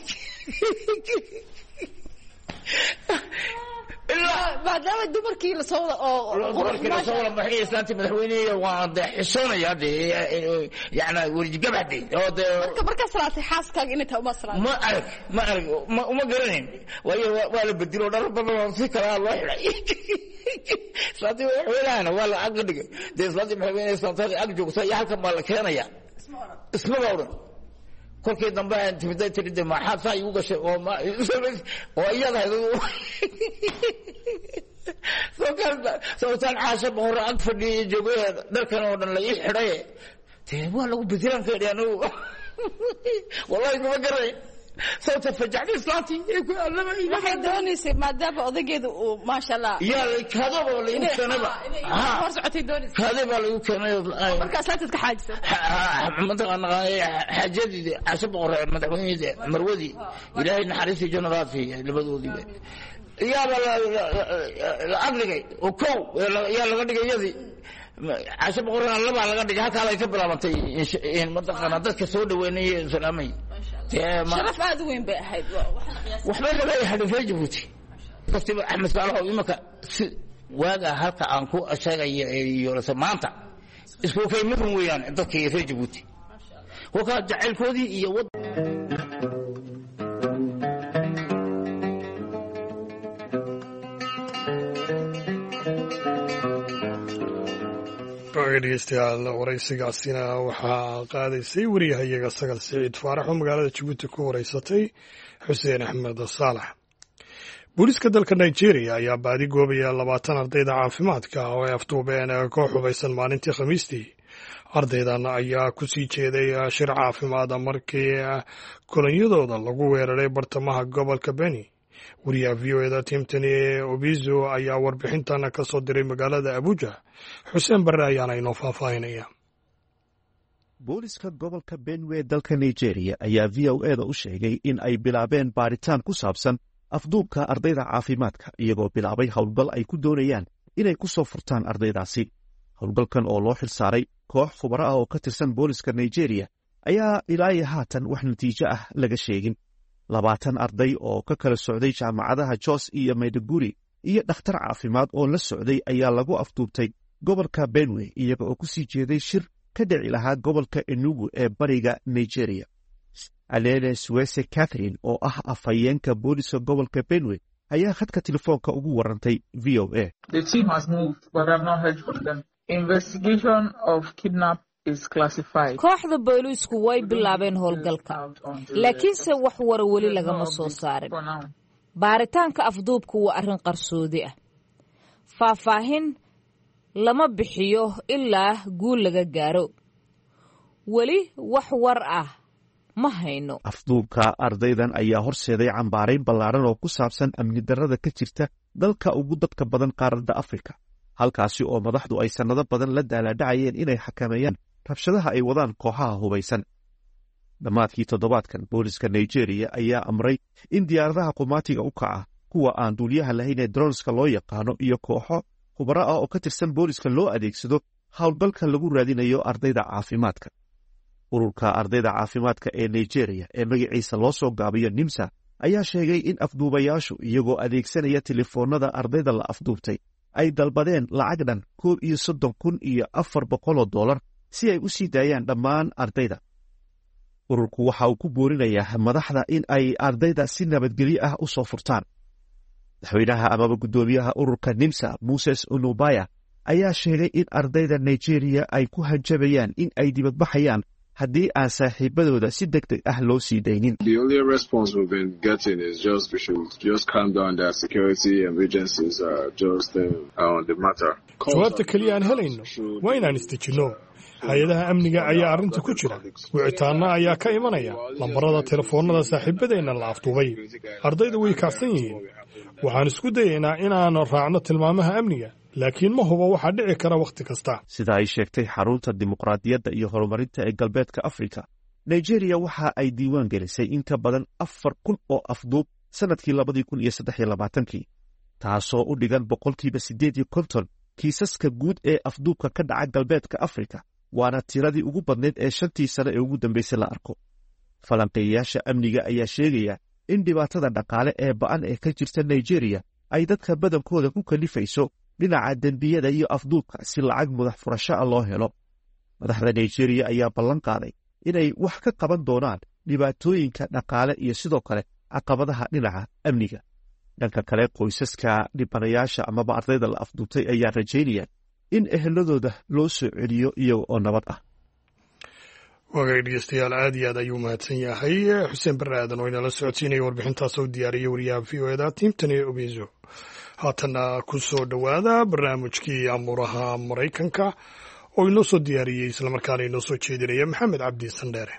maadaama dumarkii la soo wada maxay islaantii madaxweynaha waa xishoona yaade yaana warji gabadhi oo marka salaatay xaaskaaga inta uma salaatay ma arag uma garaneen waa la bedelo dhar badan oo si kala loo xiray islaantii madaxweynaha waa la ag dhigay de islaantii madaxweynaha islaantii ag joogtay halkan baa la keenaya isma gawran kolkii dambe aan timidday tiride maxaad saa igu gashay oo iyada sootaan caasha hore ag fadhiyay joogay dharkan oo dhan la ii xidhay dee waa lagu bedilaan ka idhi anigu wallahi kuma garay sababta fajacday islaantii waxay doonaysay maadaama odageedu uu maasha Allah yaa kaadaba la igu keenayba hor socotay doonaysay kaadaba la igu keenay markaas la tadka xaajisa mataqaana xaajadii caasha boqor madaxweynaha marwadi ilaahay naxariis jannaati labadoodiba yaa la agligay oo kow yaa laga dhigay yadi casho boqorana laba laga dhigay halkaa ay ka bilaabantay mataqaana dadka soo dhaweynayay salaamay sharaf aad u weyn bay ahayd waxba laga yahay reer Djibouti kaftiba Axmed Saalax imaka waaga halka aan ku sheegayo iyo maanta isku kaymadun weeyaan dadka reer Djibouti waka jacaylkoodii iyo dhegeystayaal waraysigaasina waxaa qaadaysay wariyahayaga Sagal Siciid Faarax oo magaalada Djibouti ku waraysatay Xuseen Axmed Saalax. booliska dalka Nigeria ayaa baadi goobaya 20 ardayda caafimaadka oo ay afduubeen koox hubeysan maalintii Khamiistii. ardaydan ayaa ku sii jeeday shir caafimaad markii kolonyadooda lagu weeraray bartamaha gobolka Beni. wariyaha VOA Timothy Obizo ayaa warbixintan ka soo diray magaalada Abuja. Xuseen Barre ayaana inoo faahfaahinaya. booliska gobolka Benue dalka Nigeria ayaa VOA u sheegay in ay bilaabeen baaritaan ku saabsan afduubka ardayda caafimaadka iyagoo bilaabay howlgal ay ku doonayaan inay ku soo furtaan ardaydaasi. howlgalkan oo loo xilsaaray koox khubaro ah oo ka tirsan booliska Nigeria ayaa ilaa haatan wax natiijo ah laga sheegin. 20 arday oo ka kala socday jaamacadaha Jos iyo Maiduguri iyo dhakhtar caafimaad oo la socday ayaa lagu afduubtay gobolka Benue iyaga oo ku sii jeeday shir ka dhici lahaa gobolka Enugu ee bariga Nigeria. Alele Suwese Catherine oo ah afhayeenka booliska gobolka Benue ayaa khadka telefoonka ugu warantay VOA. The team has moved, but I've not heard from them. Investigation of kidnap is classified. Kooxda booliisku way bilaabeen howlgalka, laakiinse wax wara weli lagama soo saarin. Baaritaanka afduubku waa arrin qarsoodi ah. Faahfaahin lama bixiyo ilaa guul laga gaaro. Weli wax war ah ma hayno. afduubka ardaydan ayaa horseeday cambaarayn ballaaran oo ku saabsan amni darrada ka jirta dalka ugu dadka badan qaaradda Afrika, halkaasi oo madaxdu ay sanado badan la daaladhacayeen inay xakameeyaan rabshadaha ay wadaan kooxaha hubeysan. dhammaadkii toddobaadkan booliska Nigeria ayaa amray in diyaaradaha qumaatiga u kaca kuwa aan duuliyaha lahayn ee droneska loo yaqaano iyo kooxo khubaro ah oo ka tirsan booliska loo adeegsado howlgalka lagu raadinayo ardayda caafimaadka. ururka ardayda caafimaadka ee Nigeria ee magaciisa loo soo gaabiyo NIMSA ayaa sheegay in afduubayaashu iyagoo adeegsanaya telefoonada ardayda la afduubtay ay dalbadeen lacag dhan $1,400 si ay u sii daayaan dhammaan ardayda. ururku waxa uu ku boorinayaa madaxda in ay ardayda si nabadgelyo ah u soo furtaan. madaxweynaha amaba guddoomiyaha ururka NIMSA Moses Onubaya ayaa sheegay in ardayda Nigeria ay ku hanjabayaan in ay dibadbaxayaan haddii aan saaxiibadooda si degdeg ah loo sii daynin. The only response we've been getting is we should just calm down. Their security and agencies are just on the matter. jawaabta kaliya aan helayno waa inaan istejinno. hay-adaha amniga ayaa arrinta ku jira. wicitaanna ayaa ka imanaya lambarada telefoonada saaxiibadeenna la afduubay. ardayda way kacsan yihiin. waxaan isku dayaynaa inaan raacno tilmaamaha amniga, laakiin ma hubo waxaa dhici kara wakhti kasta. sida ay sheegtay xarunta dimuqraadiyadda iyo horumarinta ee galbeedka Afrika, Nigeria waxa ay diiwaan gelisay in ka badan 4,000 oo afduub sanadkii 2023, taasoo u dhigan 8% kiisaska guud ee afduubka ka dhaca galbeedka Afrika, waana tiradii ugu badneed ee 5 sano ee ugu dambeysay la arko. falanqeeyayaasha amniga ayaa sheegaya in dhibaatada dhaqaale ee ba'an ee ka jirta Nigeria ay dadka badankooda ku kalifayso dhinaca dembiyada iyo afduubka si lacag madax furasho ah loo helo. madaxda Nigeria ayaa ballan qaaday inay wax ka qaban doonaan dhibaatooyinka dhaqaale iyo sidoo kale caqabadaha dhinaca amniga. dhanka kale, qoysaska dhibanayaasha amaba ardayda la afduubtay ayaa rajaynayaan in eheladooda loo soo celiyo iyaga oo nabad ah. wagaag dhegeystayaal aad iyo aad ayuu mahadsan yahay xuseen barre aadan oo inala socodsiinaya warbixintaas oo diyaariyey wariyaha VOA Timothy Obizo. haatanna ku soo dhowaada barnaamijkii amuuraha Maraykanka oo inoo soo diyaariyey islamarkaana inoo soo jeedinaya Maxamed Cabdi Sandheere.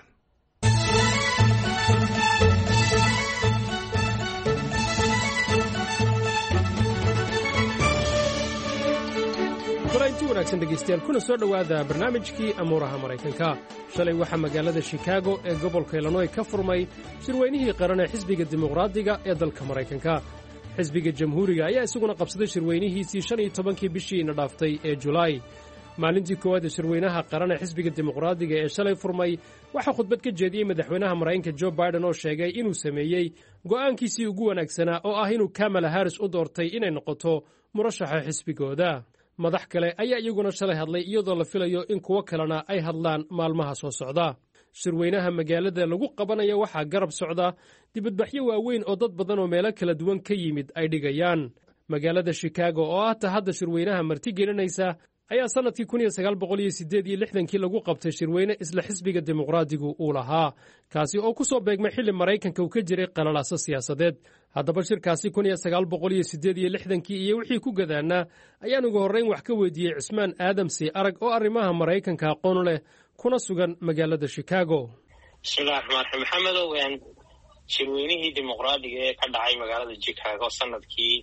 inti wanaagsan dhegaystayaal kuna soo dhowaada barnaamijkii amuuraha Maraykanka. shalay waxaa magaalada Chicago ee gobolka Illinois ka furmay shirweynihii qaran ee xisbiga dimuqraadiga ee dalka Maraykanka. xisbiga jamhuuriga ayaa isaguna qabsaday shirweynihiisii 15kii bishii ina dhaaftay ee Julaay. maalintii koowaad ee shirweynaha qaran ee xisbiga dimuqraadiga ee shalay furmay waxaa khudbad ka jeediyey madaxweynaha maraykanka jo biden oo sheegay inuu sameeyey go'aankiisii ugu wanaagsanaa oo ah inuu kamala harris u doortay inay noqoto murashaxa xisbigooda madax kale ayaa iyaguna shalay hadlay iyadoo la filayo in kuwo kalena ay hadlaan maalmaha soo socda shirweynaha magaalada lagu qabanayo waxaa garab socda dibadbaxyo waaweyn oo dad badan oo meelo kala duwan ka yimid ay dhigayaan magaalada shikaago oo ah ta hadda shirweynaha martigelinaysa ayaa sannadkii 1968 lagu qabtay shirweyne isla xisbiga dimuqraadigu uu lahaa kaasi oo ku soo beegmay xilli maraykanka uu ka jiray qalalaaso siyaasadeed haddaba shirkaasi 1968 iyo wixii ku gadaanaa ayaan ugu horrayn wax ka weydiiyey cismaan aadamsi arag oo arrimaha maraykanka aqoon leh kuna sugan magaalada shikaago bismillahi raxmaan raxiim maxamedow shirweynihii dimuqraadiga ee ka dhacay magaalada shikaago sanadkii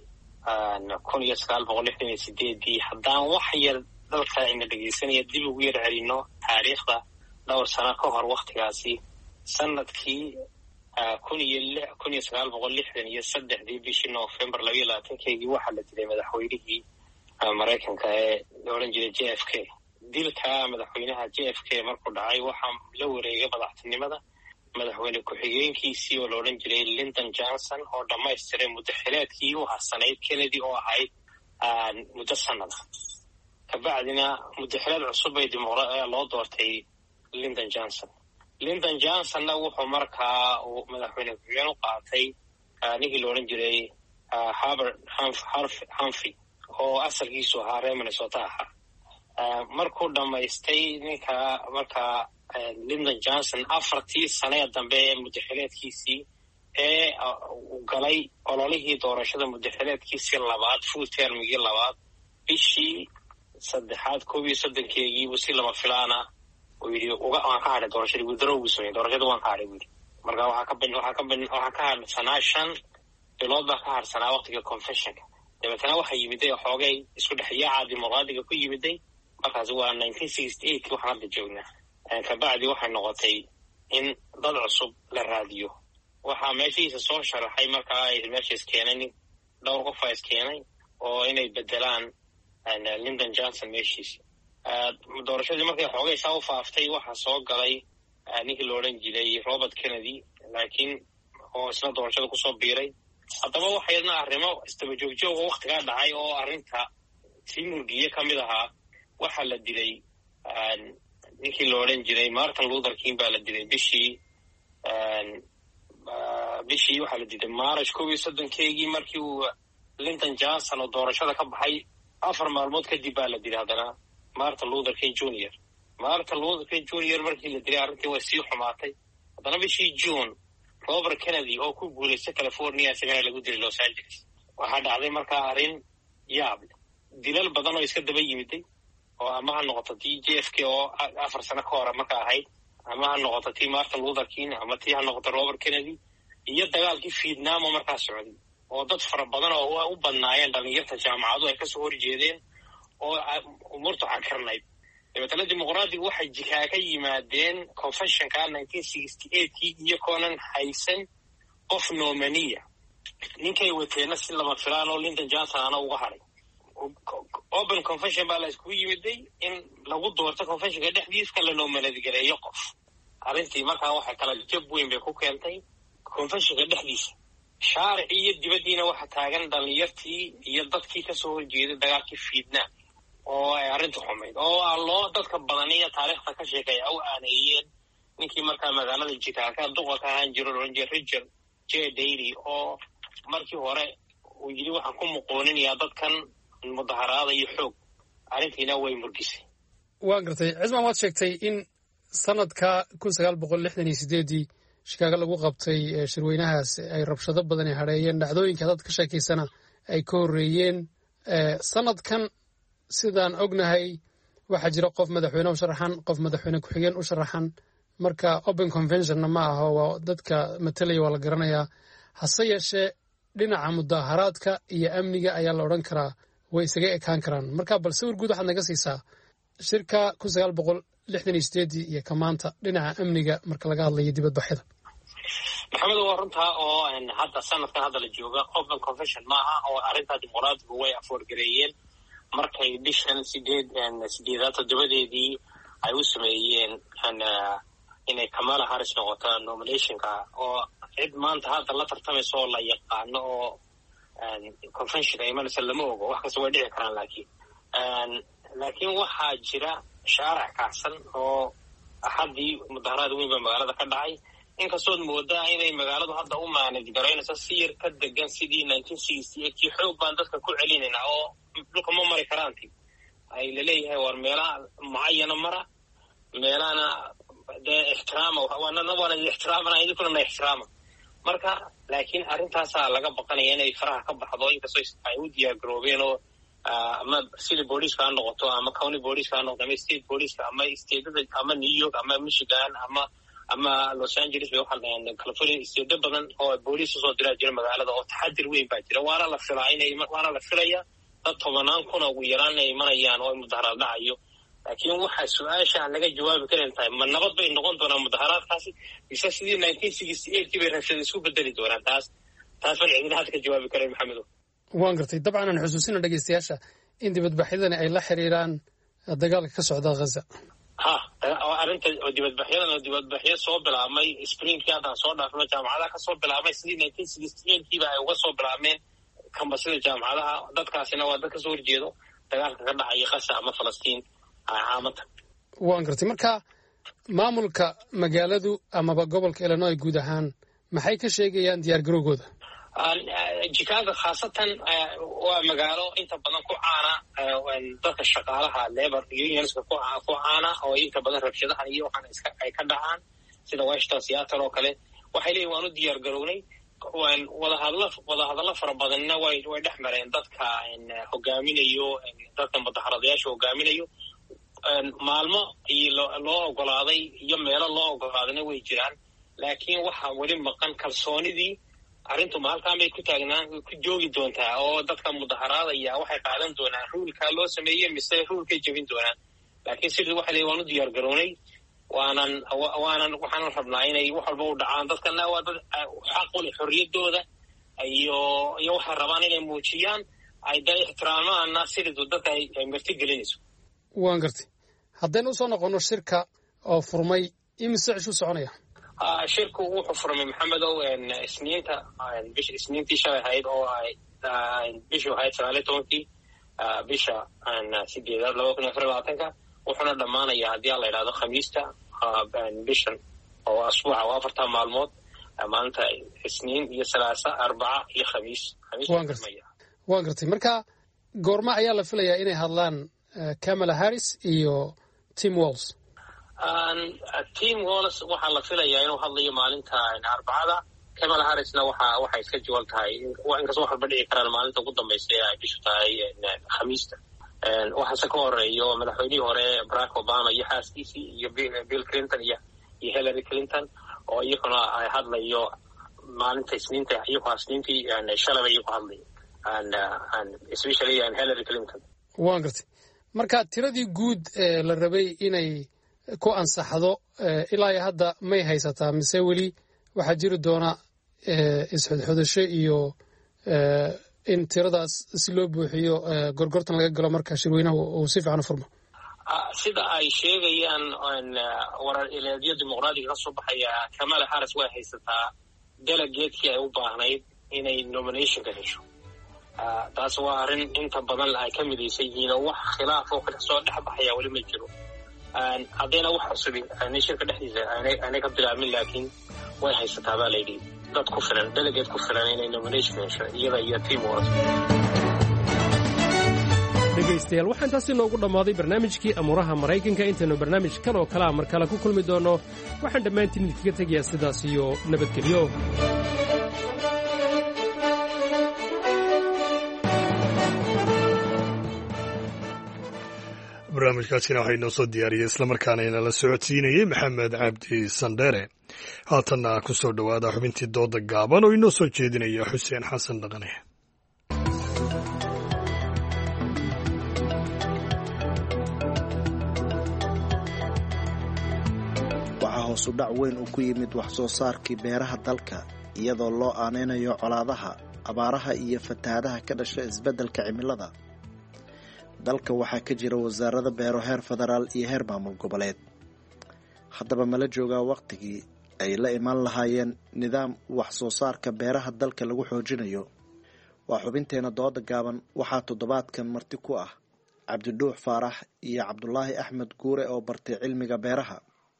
1968 haddaan wax yar dalka ina dhegeysanaya dib ugu yar celino taariikhda dhowr sano ka hor waktigaasi sanadkii 1963 bishii November 22 waxaa la dilay madaxweynihii Maraykanka ee la oran jiray JFK dilka madaxweynaha JFK markuu dhacay waxaa la wareegay madaxtinimada madaxweyne ku-xigeenkiisii oo la oran jiray Lyndon Johnson oo dhamaystiray muddaxileedkii u harsanayd Kennedy oo ahayd muddo sanad kabacdina muddaxileed cusub ay loo doortay Lyndon Johnsonna wuxuu markaa uu madaxweyne ku-xigeen u qaatay ninkii la oran jiray Humphrey oo asalkiisu ahaa reer Minnesota ahaa markuu dhamaystay ninka markaa Lyndon Johnson 4 sano dambe ee muddaxileedkiisii ee uu galay ololihii doorashada muddaxileedkiisii labaad full termigii labaad bishii saddexaad 31 si lama filaana uu yidhi waan ka hadhay doorashadii gudarowgu sameeyey doorashada waan ka hadhay buu yidhi marka waxaa ka hadhsanaa 5 bilood baa ka hadhsanaa waqtiga confessionka dabeetana waxaa yimiday xoogay isku dhexyaaca dimuqraadiga ku yimiday markaas waa 1968 waxaan hadda joognaa kabacdi waxay noqotay in dad cusub la raadiyo waxaa meeshiisa soo sharaxay markaa ay meeshaas keenay dhowr qof ay iskeenay oo inay bedelaan Lyndon Johnson meeshiisa doorashadii markay xoogay saa u faaftay waxaa soo galay ninkii la odhan jiray Robert Kennedy laakiin oo isna doorashada kusoo biiray haddaba waxayna arrimo istaba joogjoog waqtigaa dhacay oo arrinta sii murgiye ka mid ahaa waxaa la dilay ninkii la odhan jiray Martin Luther King baa la dilay bishii waxaa la dilay March 31 markii uu Lyndon Johnson oo doorashada ka baxay 4 maalmood kadib baa la dilay haddana Martin Luther King Jr. markii la dilay arrintii way sii xumaatay haddana bishii June Robert Kennedy oo ku guulaystay California isagana lagu dilay Los Angeles waxaa dhacday markaa arrin yaab dilal badan oo iska daba yimiday oo ama ha noqoto tii JFK oo 4 sano ka hor markaa ahayd ama ha noqoto tii Martin Luther King ama tii ha noqoto Robert Kennedy iyo dagaalkii Vietnam oo markaa socday oo dad fara badan oo u badnaayeen dhalinyarta jaamacadu ay kasoo horjeedeen oo umurtu cakarnayd dabeetana dimuqraadigu waxay jikaa ka yimaadeen confessionka 1968 iyo koonan haysan qof nominee ninkay wateena si lama filaan oo Lyndon Johnson ana uga haray open confession baa la isku yimiday in lagu doorto confessionka dhexdiisa la nominate gareeyo qof arrintii markaa waxay kala jab weyn bay ku keentay confessionka dhexdiisa shaarici iyo dibadiina waxa taagan dhalinyartii iyo dadkii kasoo horjeeday dagaalkii Vietnam oo ay arrintu xumayd oo loo dadka badan iyo taariikhda ka sheekay oo aanayeen ninkii markaa magaalada Chicago duqa ka ahaan jiray Richard J. Daley oo markii hore uu yiri waxaan ku muqooninayaa dadkan mudaharaada iyo xoog arrintiina way murgisay waan gartay cismaan waad sheegtay in sanadka 1968 Chicago lagu qabtay shirweynahaas ay rabshado badan ay hareeyeen dhacdooyinka dad ka sheekeysana ay ka horeeyeen sanadkan sidaan ognahay waxaa jira qof madaxweyne u sharaxan qof madaxweyne ku-xigeen u sharaxan marka open conventionna ma aha waa dadka matalaya waa la garanayaa hase yeeshee dhinaca mudaharaadka iyo amniga ayaa la odhan karaa way isaga ekaan karaan marka bal sawir guud waxaad naga siisaa shirka 1968 iyo kamaanta dhinaca amniga marka laga hadlayo dibadbaxyada maxamed waa runtaa oo hadda sanadkan hadda la jooga open convention maaha oo arrinta dimuqraadigu way afoorgareeyeen markay bishan sideedaad toddobadeedii ay u sameeyeen inay Kamala Harris noqoto nominationka oo cid maanta hadda la tartamayso oo la yaqaano oo convention ay manasa lama ogo wax kasta way dhici karaan laakiin waxaa jira shaaric kacsan oo axadii mudaharaad weyn baa magaalada ka dhacay inkastood moodaa inay magaaladu hadda u manage garaynayso si yar ka degan sidii 1968 xoog baan dadka ku celinayna oo dhulka ma mari karaanti ay laleeyahay war meelaha mucayana mara meelana dee ixtiraama waana ixtiraamana idinkuna ixtiraama marka laakiin arrintaasaa laga baqanaya inay faraha ka baxdo inkastoo ay u diyaargaroobeen oo ama city booliska ha noqoto ama county booliska ha noqoto ama state booliska ama stateada ama New York ama Michigan ama Los Angeles bay waxaan dhahaynaa California state badan oo booliis soo diraa jira magaalada oo taxadir weyn baa jira waana la filaya dad 10,000 kun ugu yaraan ay marayaan oo mudaharaad dhacayo laakiin waxa su'aasha laga jawaabi karin tahay ma nabad bay noqon doonaan mudaharaadkaasi mise sidii 1968 bay rabshado isku bedeli doonaan taas baan cidina hadda ka jawaabi karin maxamedo waan gartay dabcan aan xusuusina dhageystayaasha in dibadbaxyadani ay la xiriiraan dagaalka ka socda Gaza arrinta dibadbaxyo soo bilaabmay springkii hadda soo dhaafay jaamacadaha ka soo bilaabmay sidii 1968 ba ay uga soo bilaabmeen kambasida jaamacadaha dadkaasina waa dad ka soo horjeedo dagaalka ka dhacaya Gaza ama Falastiin caamada waan gartay marka maamulka magaaladu amaba gobolka Illinois guud ahaan maxay ka sheegayaan diyaar garowgooda Chicago khaasatan waa magaalo inta badan ku caana dadka shaqaalaha labor unionska ku caana oo inta badan rabshadaha iyo waxaan ay ka dhacaan sida Washington Seattle oo kale waxay leeyihiin waanu diyaar garownay wadahadallo fara badanna way dhex mareen dadka hogaaminayo dadka mudaharaadayaasha hogaaminayo maalmo loo ogolaaday iyo meelo loo ogolaadayna way jiraan laakiin waxaa weli maqan kalsoonidii arrintu halkaan bay ku joogi doontaa oo dadka mudaharaadaya waxay qaadan doonaan ruulka loo sameeyey mise ruulkay jebin doonaan laakiin sidii waxa leeyahay waanu diyaar garownay waxaanan rabnaa inay wax walba u dhacaan dadkana waa dad xaq u leh xorriyadooda iyo waxay rabaan inay muujiyaan ay da ixtiraamaana sidii dadka ay marti gelinayso waan gartay haddaynu usoo noqono shirka oo furmay imise cishu soconaya shirku wuxuu furmay maxamedow isniintii shalay ahayd oo bishii ahayd 19 bisha 8/2024 wuxuuna dhammaanayaa haddii aan la idhahdo khamiista bishan oo asbuuca oo 4 maalmood maalinta isniin iyo salaasa arbaca iyo khamiis waan gartay marka goorma ayaa la filayaa inay hadlaan Kamala Harris iyo Tim Walz Tim Walz waxaa la filayaa inuu hadlayo maalinta arbacada Kamala Harrisna waxay iska jawal tahay inkastoo wax walba dhici karaan maalinta ugu dambaysa ee ay bishu tahay khamiista waxaase ka horeeyo madaxweynihii hore Barack Obama iyo xaaskiisii iyo Bill Clinton iyo Hillary Clinton oo iyaguna ay hadlayo maalinta isniinta iyagoo isniintii shalay iyagu hadlayo and especially Hillary Clinton waan gartay marka tiradii guud la rabay inay ku ansaxdo ilaa hadda may haysataa mise weli waxaa jiri doona isxudxudasho iyo in tiradaas si loo buuxiyo gorgortan laga galo marka shirweynaha uu si fiican u furmo sida ay sheegayaan warar ilaaliyo dimuqraadiga ka soo baxaya Kamala Harris way haysataa delegatekii ay u baahnayd inay nominationka hesho taas waa arrin inta badan ay ka midaysan yihiin oo wax khilaaf oo ka soo dhex baxaya weli ma jiro haddayna wax cusubi shirka dhexdiisa aanay ka bilaabmin laakiin way haysataa baa layidhi dad ku filan delegate ku filan inay nomination hesho iyada iyo Tim Walz dhegaystayaal waxaan taasi noogu dhammaaday barnaamijkii amuuraha maraykanka intaynu barnaamij kan oo kalea mar kale ku kulmi doonno waxaan dhammaantiin idinkaga tegayaa sidaas iyo nabadgelyo barnaamijkaasina waxaa inoo soo diyaariyey islamarkaana inala socodsiinayey maxamed cabdi sandheere haatanna ku soo dhowaada xubintii dooda gaaban oo inoo soo jeedinaya xuseen xasan dhaqane waxaa hoosu dhac weyn uu ku yimid wax soo saarkii beeraha dalka iyadoo loo aanaynayo colaadaha abaaraha iyo fatahaadaha ka dhasha isbeddelka cimilada dalka waxaa ka jira wasaarada beero heer federaal iyo heer maamul goboleed. haddaba mala joogaa wakhtigii ay la imaan lahaayeen nidaam wax soo saarka beeraha dalka lagu xoojinayo? waa xubinteena dooda gaaban. waxaa toddobaadkan marti ku ah cabdidhuux faarax iyo cabdulaahi axmed guure oo bartay cilmiga beeraha.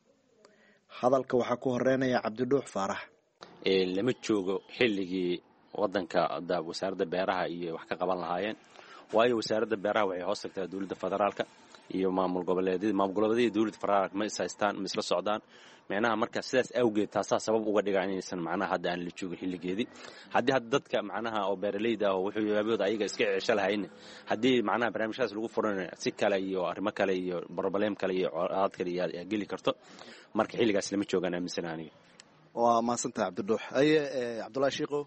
hadalka waxaa ku horeynaya cabdidhuux faarax. lama joogo xilligii wadanka wasaaradda beeraha iyo wax ka qaban lahaayeen, waayo wasaaradda beeraha waxay hoos tagtaa dowladda federaalka iyo maamul goboleedyada dowladda federaalka ma is haystaan, ma isla socdaan. micnaha marka sidaas awgeed taasaa sabab uga dhiga inaysan macnaha hadda aan la joogin xilligeedii. haddii hadda dadka macnaha oo beeralayda ah oo wuxuu yaabooda ayaga iska ceesho lahayn, haddii macnaha barnaamijkaas lagu furan si kale iyo arrimo kale iyo problem kale iyo colaad kale ayaa geli karto. marka xilligaas lama joogaan aaminsana aniga. waa mahadsantahay cabdidhuux. aye cabdullaahi shiikow.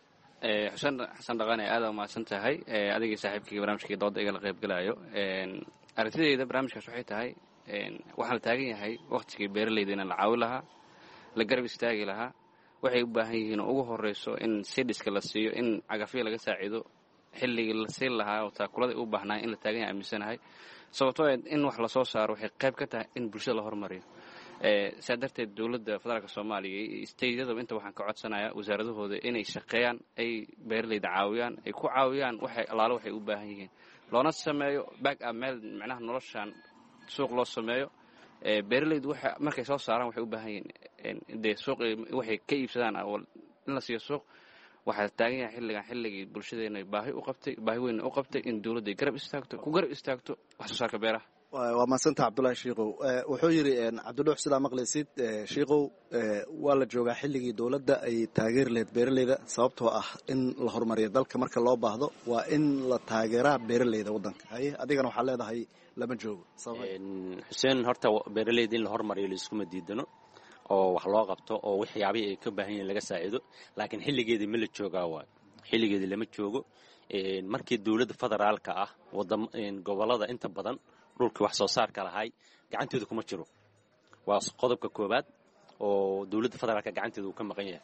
xasan dhaqane aad aa mahadsan tahay. adigii saaxiibkayga barnaamijkii dooda igala qaybgalayo. aragtidayda barnaamijkaas waxay tahay waxaa la taagan yahay wakhtigii beeralayda in la caawi lahaa, la garab istaagi lahaa. waxay u baahan yihiin oo ugu horeyso in sidhiska la siiyo, in cagafyo laga saaciido. xilligii la siin lahaa oo taakulada u baahnaa in la taagan yahay aaminsanahay. sababtoo in wax lasoo saaro waxay qayb ka tahay in bulshada la hormariyo. saa darteed dowladda federaalka soomaaliya iyo steydyadaba inta waxaan ka codsanayaa wasaaradahooda inay shaqeeyaan, ay beeralayda caawiyaan, ay ku caawiyaan allaalo waxay u baahan yihiin, loona sameeyo back up meel macnaha noloshaan suuq loo sameeyo. beeralaydu markay soo saaraan waxay u baahan yihiin dee suuq waxay ka iibsadaan in la siiyo suuq. waxaa taagan yahay xilligii bulshadeena baahi weyn u qabtay in dowladda garab istaagto wax soo saarka beeraha. waa mahadsanta cabdullaahi shiikow. wuxuu yidhi cabdidhuux sidaa maqlaysid shiikow, waa la joogaa xilligii dowladda ay taageeri lahayd beeralayda, sababtoo ah in la horumariyo dalka marka loo baahdo waa in la taageeraa beeralayda waddanka. haye adigana waxaa leedahay lama joogo. xuseen, horta beeralayda in la horumariyo laiskuma diidano oo wax loo qabto oo waxyaabihii ay ka baahan yihiin laga saaciido, laakiin xilligeedii ma la joogaa waayo. xilligeedii lama joogo. markii dowladda federaalka ah gobolada inta badan dhulkii wax soo saarka lahay gacanteedu kuma jiro. waa qodobka koobaad oo dowladda federaalka gacanteedu uu ka maqan yahay.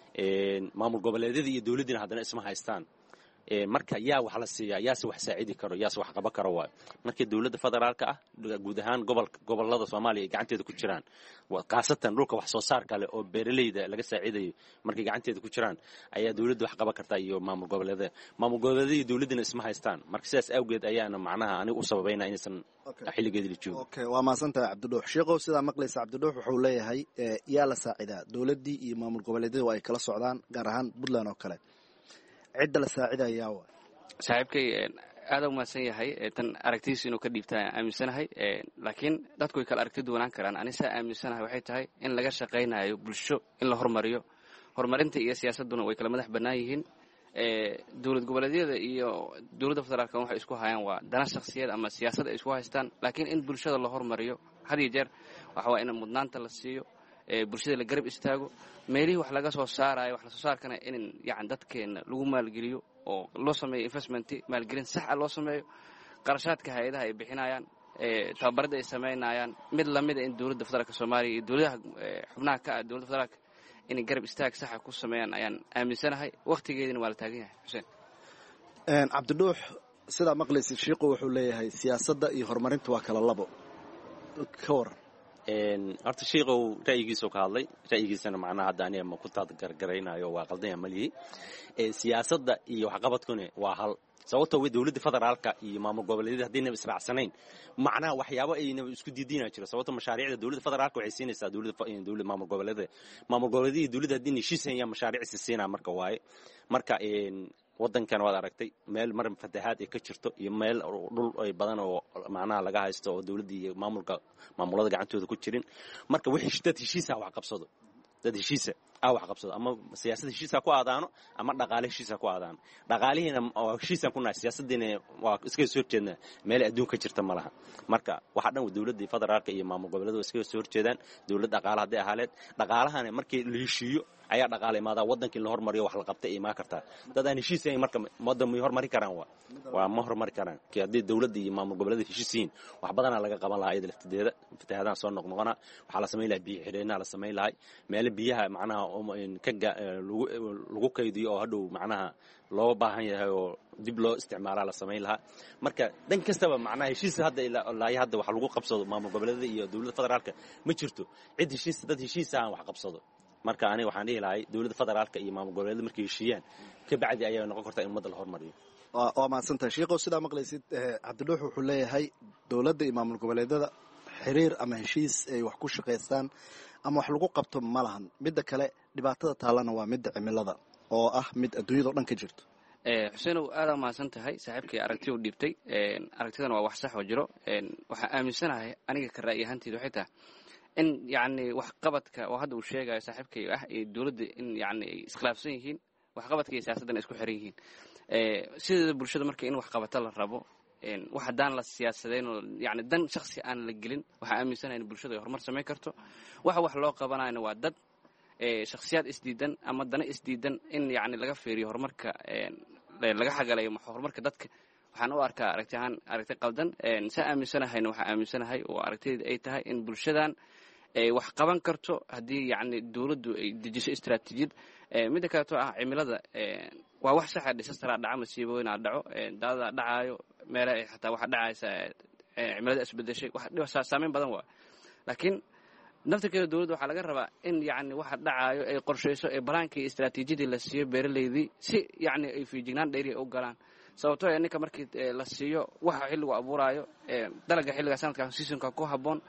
maamul goboleedyada iyo dowladdiina haddana isma haystaan. marka yaa wax la siiyaa, yaase wax saacidi karo, yaase wax qaban karo waayo. markii dowladda federaalka ah guud ahaan gobolada Soomaaliya ay gacanteeda ku jiraan, khaasatan dhulka wax soo saarka leh oo beeralayda laga saaciidayo markay gacanteeda ku jiraan, ayaa dowladda wax qaban kartaa iyo maamul goboleedyada iyo dowladdiina isma haystaan. marka sidaas awgeed ayaana macnaha aniga u sababayna inaysan xilligeedii la joogin. okay, waa mahadsantahay cabdidhuux. shiikow, sidaa maqlaysa cabdidhuux wuxuu leeyahay yaa la saacidaa, dowladdii iyo maamul goboleedyada waa ay kala socdaan, gaar ahaan Puntland oo kale. cidda la saacidayaa waa saaxiibkay aad u mahadsan yahay. tan aragtidiisa inuu ka dhiibtaa aaminsanahay, laakiin dadku way kala aragti duwanaan karaan. anisaa aaminsanahay waxay tahay in laga shaqaynayo bulsho in la hormariyo. horumarinta iyo siyaasadduna way kala madax bannaan yihiin. dowlad goboleedyada iyo dowladda federaalka waxay isku hayaan waa dana shakhsiyeed ama siyaasad ay isku haystaan, laakiin in bulshada la hormariyo had iyo jeer waxa waa in mudnaanta la siiyo, bulshada la garab istaago. meelihii wax laga soo saarayo wax la soo saarkana in dadkeena lagu maalgeliyo oo loo sameeyo investment, maalgelin sax ah loo sameeyo. qarashaadka hay-adaha ay bixinayaan, tababarada ay samaynayaan mid lamida in dowladda federaalka Soomaaliya iyo dowladaha xubnaha ka ah dowladda federaalka inay garab istaag sax ah ku sameeyaan ayaan aaminsanahay. waqtigeedina waa la taagan yahay. xuseen cabdidhuux, sidaa maqlaysid shiikow wuxuu leeyahay siyaasadda iyo horumarinta waa kala labo. ka waran. horta shiikow ra'yigiisuu ka hadlay, ra'yigiisana macnaha hadda aniga ma ku taadgargaraynayo waa qaldanya malihi. siyaasadda iyo waxqabadkuna waa hal. sababtoo way dowladda federaalka iyo maamul goboleedyada haddiinaba israacsanayn macnaha waxyaabo aynaba isku diidinaa jiro. sababtoo mashaariicda dowladda federaalka waxay siinaysaa dowladda maamul goboleedyada iyo dowladda haddii heshiis hayaan mashaariicsi siinaa marka waaye. marka waddankan waad aragtay meel mar fatahaad ay ka jirto iyo meel dhul ay badan oo macnaha laga haysto oo dowladda iyo maamulada gacantooda ku jirin. marka wixii dad heshiisa wax qabsado, dad heshiisa wax qabsado, ama siyaasad heshiisa ku aadaano ama dhaqaale heshiisa ku aadaano. dhaqaalihiina heshiisa ku nahay, siyaasaddiina waa iska soo horjeedna meel adduunka jirta ma laha. marka waxa dhan dowladda federaalka iyo maamul goboleedyada iska soo horjeedaan. dowlad dhaqaale hadday ahaaleed, dhaqaalahana markii la heshiiyo ayaa dhaqaale imaada. waddankii la hormariyo wax la qabtay imaan kartaa. dad aan heshiisayn marka waddan may hormari karaan waa ma hormari karaan. haddii dowladda iyo maamul goboleedyada heshiis yihiin wax badanaa laga qaban lahaa iyada laftideeda. fatahaadaan soo noqnoqona waxaa la samayn lahaa biyo xidheenaa la samayn lahay, meelo biyaha macnaha lagu kaydiyo oo hadhow macnaha loo baahan yahay oo dib loo isticmaalaa la samayn lahaa marka dhan kastaba macnaha heshiis hadda ilaa hadda wax lagu qabsado maamul goboleedyada iyo dowladda federaalka ma jirto cid heshiis dad heshiis aan wax qabsado marka aniga waxaan dhihi lahay dowladda federaalka iyo maamul goboleedyada markay heshiiyaan ka bacdi ayaa noqon kartaa in ummadda la hormariyo waa mahadsantahay sheekhow sidaa maqlaysid cabdiluux wuxuu leeyahay dowladda iyo maamul goboleedyada xiriir ama heshiis ay wax ku shaqaystaan ama wax lagu qabto ma lahan midda kale dhibaatada taallana waa midda cimilada oo ah mid adduunyadao dhan ka jirto xuseenow aada mahadsan tahay saaxiibkay aragti u dhiibtay aragtidan waa wax sax oo jiro waxaa aaminsanahay aniga ka ra'yi ahaanteed waxay tahay in yacni waxqabadka oo hadda uu sheegayo saaxiibkay ah ee dowladda in yacni ay iskhilaafsan yihiin waxqabadka iyo siyaasaddan ay isku xiran yihiin sideeda bulshada marka in waxqabato la rabo wax haddaan la siyaasadayn oo yani dan shaksi aan la gelin waxaa aaminsanahay in bulshada ay horumar samayn karto waxa wax loo qabanayna waa dad shakhsiyaad isdiidan ama dana isdiidan in yani laga feeriyo horumarka laga xagalayo horumarka dadka waxaan u arkaa aragti qaldan saa aaminsanahayna waxaa aaminsanahay oo aragtiyada ay tahay in bulshadan ay wax qaban karto haddii yani dowladdu ay dejiso istaraatiijiyad midda kaleeto ah cimilada waa wax saxa dhisastaraa dhaca masiibooyin aa dhaco daadadaa dhacaayo meele xataa waxaa dhacaysa cimilada isbedeshay wax saameyn badan waa laakiin naftirkeeda dowladda waxaa laga rabaa in yani waxa dhacaayo ay qorshayso ee balaankii istaraatiijiyadii la siiyo beeralaydii si yani ay fiijignaan dheeri u galaan sababtoo ninka markii la siiyo waxa xilligu abuuraayo dalaga xilliga sanadkan seasonka ku habboon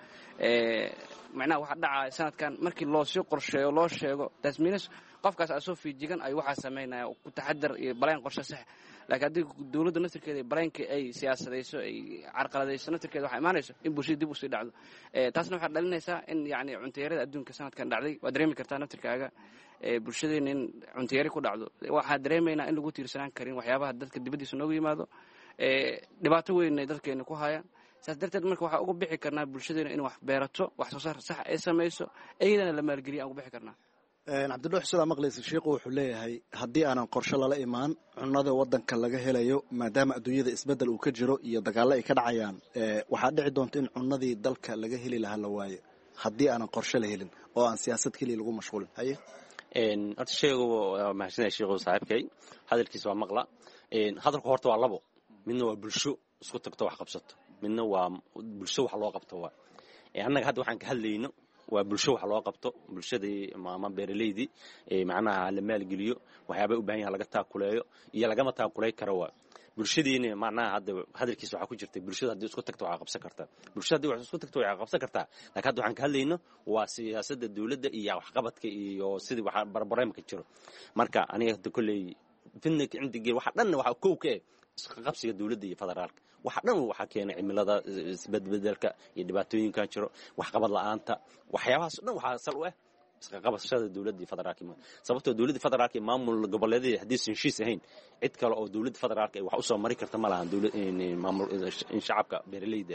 macnaha waxa dhacaya sanadkan markii loo sii qorsheeyo loo sheego tasmiinis qofkaas asoo fiijigan ay waxaa samaynaya ku taxadar iyo balaan qorshe sax laakiin haddii dowladda naftirkeeda balaankii ay siyaasadayso ay carqaladayso naftirkeeda waxaa imaanayso in bulshada dib usii dhacdo taasna waxaa dhalinaysaa in yani cuntayarada adduunka sanadkan dhacday waa dareemi kartaa naftirkaaga bulshadeena in cuntayari ku dhacdo waxaa dareemaynaa in lagu tiirsanaan karin waxyaabaha dadka dibaddiisa noogu yimaado dhibaato weyn ay dadkeena ku hayaan saas darteed marka waxaa uga bixi karnaa bulshadeena in wax beerato wax soo saar sax ay samayso iyadana la maalgeliya aan uga bixi karnaa cabdiluux sidaa maqlaysa sheikhu wuxuu leeyahay haddii aanan qorshe lala imaan cunada wadanka laga helayo maadaama adduunyada isbeddel uu ka jiro iyo dagaallo ay ka dhacayaan waxaa dhici doonta in cunadii dalka laga heli lahaa la waayo haddii aanan qorshe la helin oo aan siyaasad keliya lagu mashquulin haye horta sheegu waa mahadsanyahay sheekhu saaxiibkay hadalkiisa waa maqla hadalku horta waa labo midna waa bulsho isku tagto wax qabsato midna waa bulsho wax loo qabto waa annaga hadda waxaan ka hadlayno waa bulsho wax loo qabto bulshadii ama beeraleydii macnaha la maalgeliyo waxyaabay u baahan yahay laga taakuleeyo iyo lagama taakulay karo waa bulshadiina macnaha hadda hadalkiisa waxaa ku jirtay bulshada haddii isku tagto waxaa qabsan kartaa bulshada haddii wax isku tagto waxaa qabsan kartaa laakiin hadda waxaan ka hadlayno waa siyaasadda dowladda iyo waxqabadka iyo sidii waxa barbareemka jiro marka aniga hadda kolley fidna cindigii waxa dhan waxa kow ka isqa qabsiga dowladda iyo federaalka waxa dhan waxa keenay cimilada isbedbedelka iyo dhibaatooyinka jiro waxqabad la'aanta waxyaabahaas dhan waxa sal u ah isqa qabashada dowladda federaalka sababtoo dowladda federaalka maamul goboleedyada hadii san heshiis ahayn cid kale oo dowladda federaalka ay wax u soo mari karta ma lahan maamul shacabka beeraleyda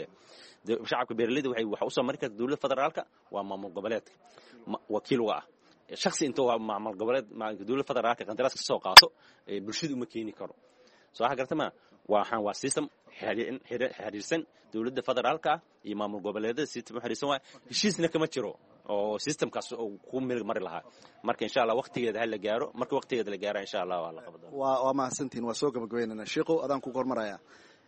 waxay wax u soo mari karta dowladda federaalka waa maamul goboleedka wakiil u ah shakhsi intuu maamul goboleed dowladda federaalka qandaraas ka soo qaato bulshadu uma keeni karo soo waxa gartama waa system xiriirsan dowladda federaalka iyo maamul goboleedyada system xiriirsan waa heshiisna kama jiro oo systemkaas ku mari lahaa marka insha Allah waqtigeeda hal la gaaro marka waqtigeeda la gaaro insha Allah waa la qabado waa mahadsantiin waa soo gabagabeynana sheekhow adaan ku kormaraya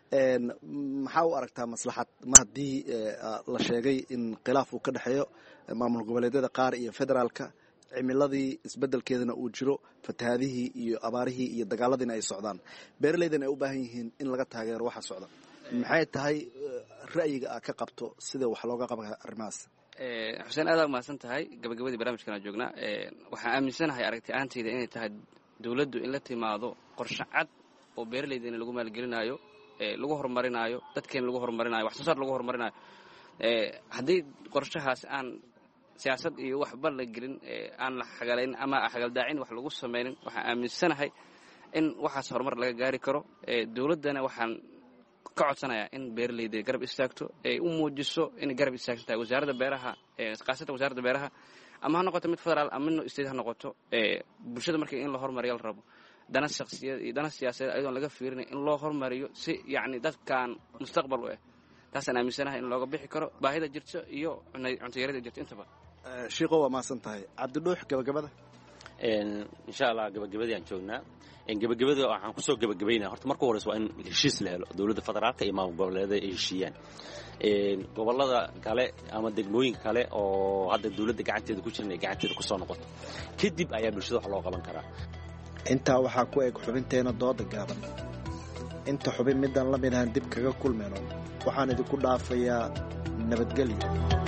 maxaa u aragtaa maslaxad ma haddii la sheegay in khilaaf uu ka dhexeeyo maamul goboleedyada qaar iyo federaalka cimiladii isbedelkeedana uu jiro fatahaadihii iyo abaarihii iyo dagaaladiina ay socdaan beeraleydana ay u baahan yihiin in laga taageero waxa socda maxay tahay ra'yiga aad ka qabto sida wax looga qaba arrimahaas xuseen aad mahadsan tahay gabagabadii barnaamijkana joognaa waxaan aaminsanahay aragti ahaantayda inay tahay dowladdu in la timaado qorshe cad oo beeraleydeena lagu maalgelinayo lagu horumarinayo dadkeena lagu horumarinayo wax soo saar lagu horumarinayo haddii qorshahaas aan siyaasad iyo waxba la gelin aan la xagalayn ama xagaldaacin wax lagu samaynin waxaan aaminsanahay in waxaas horumar laga gaari karo dowladdana waxaan ka codsanayaa in beeraleyda garab istaagto ay u muujiso inay garab istaagsan tahay wasaaradda beeraha qaasatan wasaaradda beeraha ama ha noqoto mid federaal ama mid state ha noqoto bulshada markii in la horumariyo la rabo dana shakhsiyadeed iyo dana siyaasadeed ayadoon laga fiirinay in loo horumariyo si yacni dadkan mustaqbal u ah taasaan aaminsanahay in looga bixi karo baahida jirto iyo cuntayarada jirto intaba sheekhow waa mahadsan tahay cabdidhuux gabagabada insha allah gabagabadii aan joognaa gabagabada waxaan kusoo gabagabaynaa horta marka horeysa waa in heshiis la helo dowladda federaalka iyo maamul goboleedyada ay heshiiyaan gobolada kale ama degmooyinka kale oo hadda dowladda gacanteeda ku jirna ay gacanteeda kusoo noqoto kadib ayaa bulshada wax loo qaban karaa. intaa waxaa ku eg xubinteena dooda gaaban. inta xubin midaan la midaan dib kaga kulmayno waxaan idinku dhaafayaa nabadgelyo.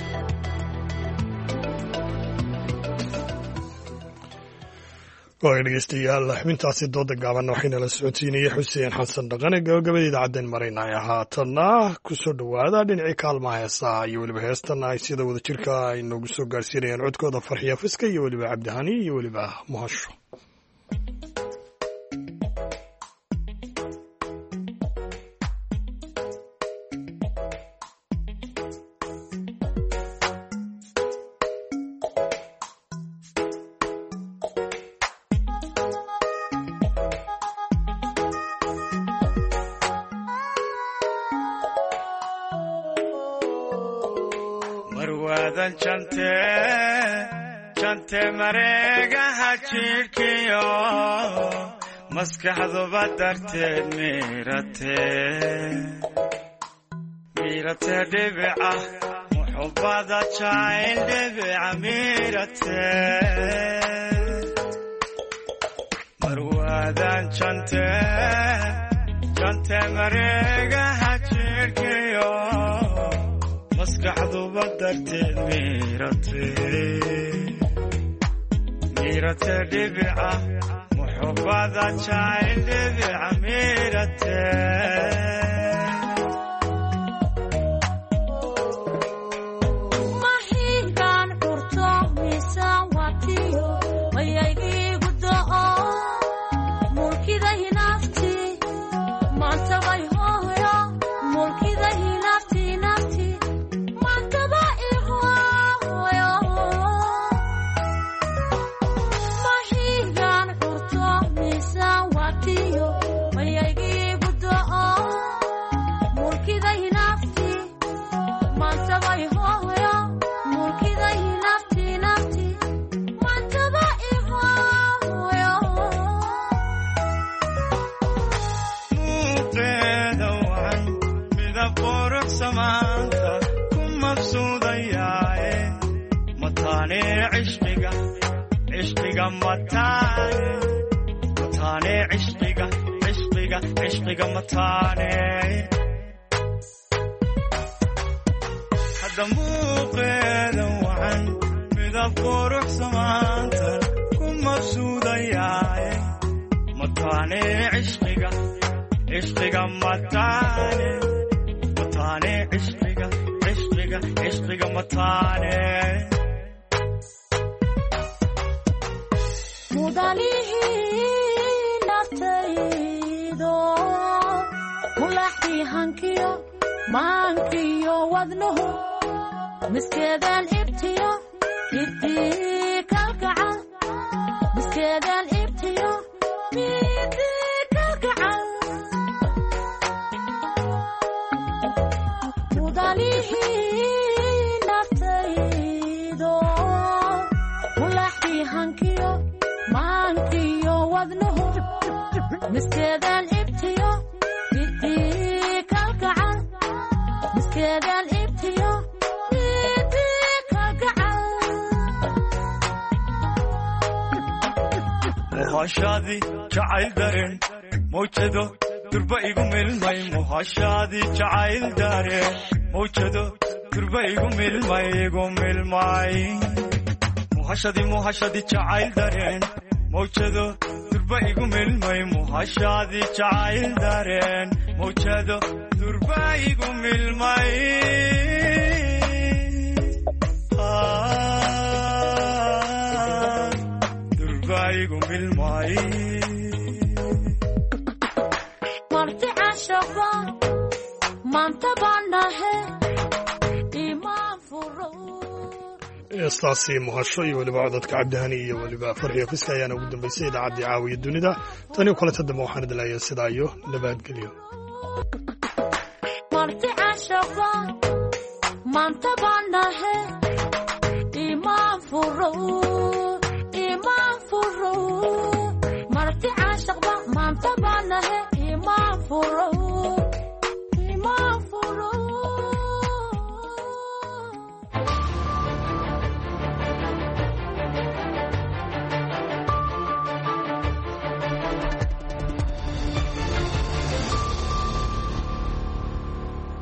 waa dhegeystayaal xubintaasi dooda gaabanna waxayna la socodsiinayay xuseen xasan dhaqane gabagabada idaacadeen maraynaya haatanna kusoo dhowaada dhinacii kaalmaha heesaha iyo weliba heestan ay sida wada jirka ay noogu soo gaarsiinayaan codkooda farxiya fiska iyo weliba cabdihani iyo weliba muhasho. jante mareegaha jidhkiyo maskaxduba darteed miirate dhibica muxubbada jacayl dhibica miirate marwaadan jante mareegaha jidhkiyo maskaxduba darteed miirate dhibica muxubbada jacayl dhibica miirate mahigaan curto miisaan watiyo wayaygiigu do'o mulkida hinaafti maantabay hooyo mulkida hinaafti nafti hadda muuqeeda wacan midab qurux samaanta ku mabsuudayaaye mataane cishqiga mataane cishqiga mataane mudalihi naftaydo mulaxii hankiyo maankiyo wadnuhu miskeedaan ibtiyo ibtii kalgacal miskeedaan ibtiyo ibtii kalgacal mudalihi naftaydo mulaxii hankiyo maankiyo wadnuhu miskeedaan ibtiyo ibtii kalgacal miskeedaan ibtiyo ibtii kalgacal muhashaadii jacayl dareen mawjado durba igu milmay muhashaadii jacayl dareen mawjado durba igu milmay muhashadii jacayl dareen mawjado durba igu milmay muhashadii jacayl dareen mawjado durba igu milmay durba igu milmay marti cashaqo maanta baanahe imaan furo heestaasi muhasho iyo weliba codadka cabdihani iyo weliba farxiya fiska ayaana ugu dambaysay idaacaddii caawiya dunida taniyo kulanta dambe waxaan idin leeyahay sidaa iyo nabadgelyo marti cashaqo maanta baanahe imaan furo marti caashaqba maanta baanahe imaan furo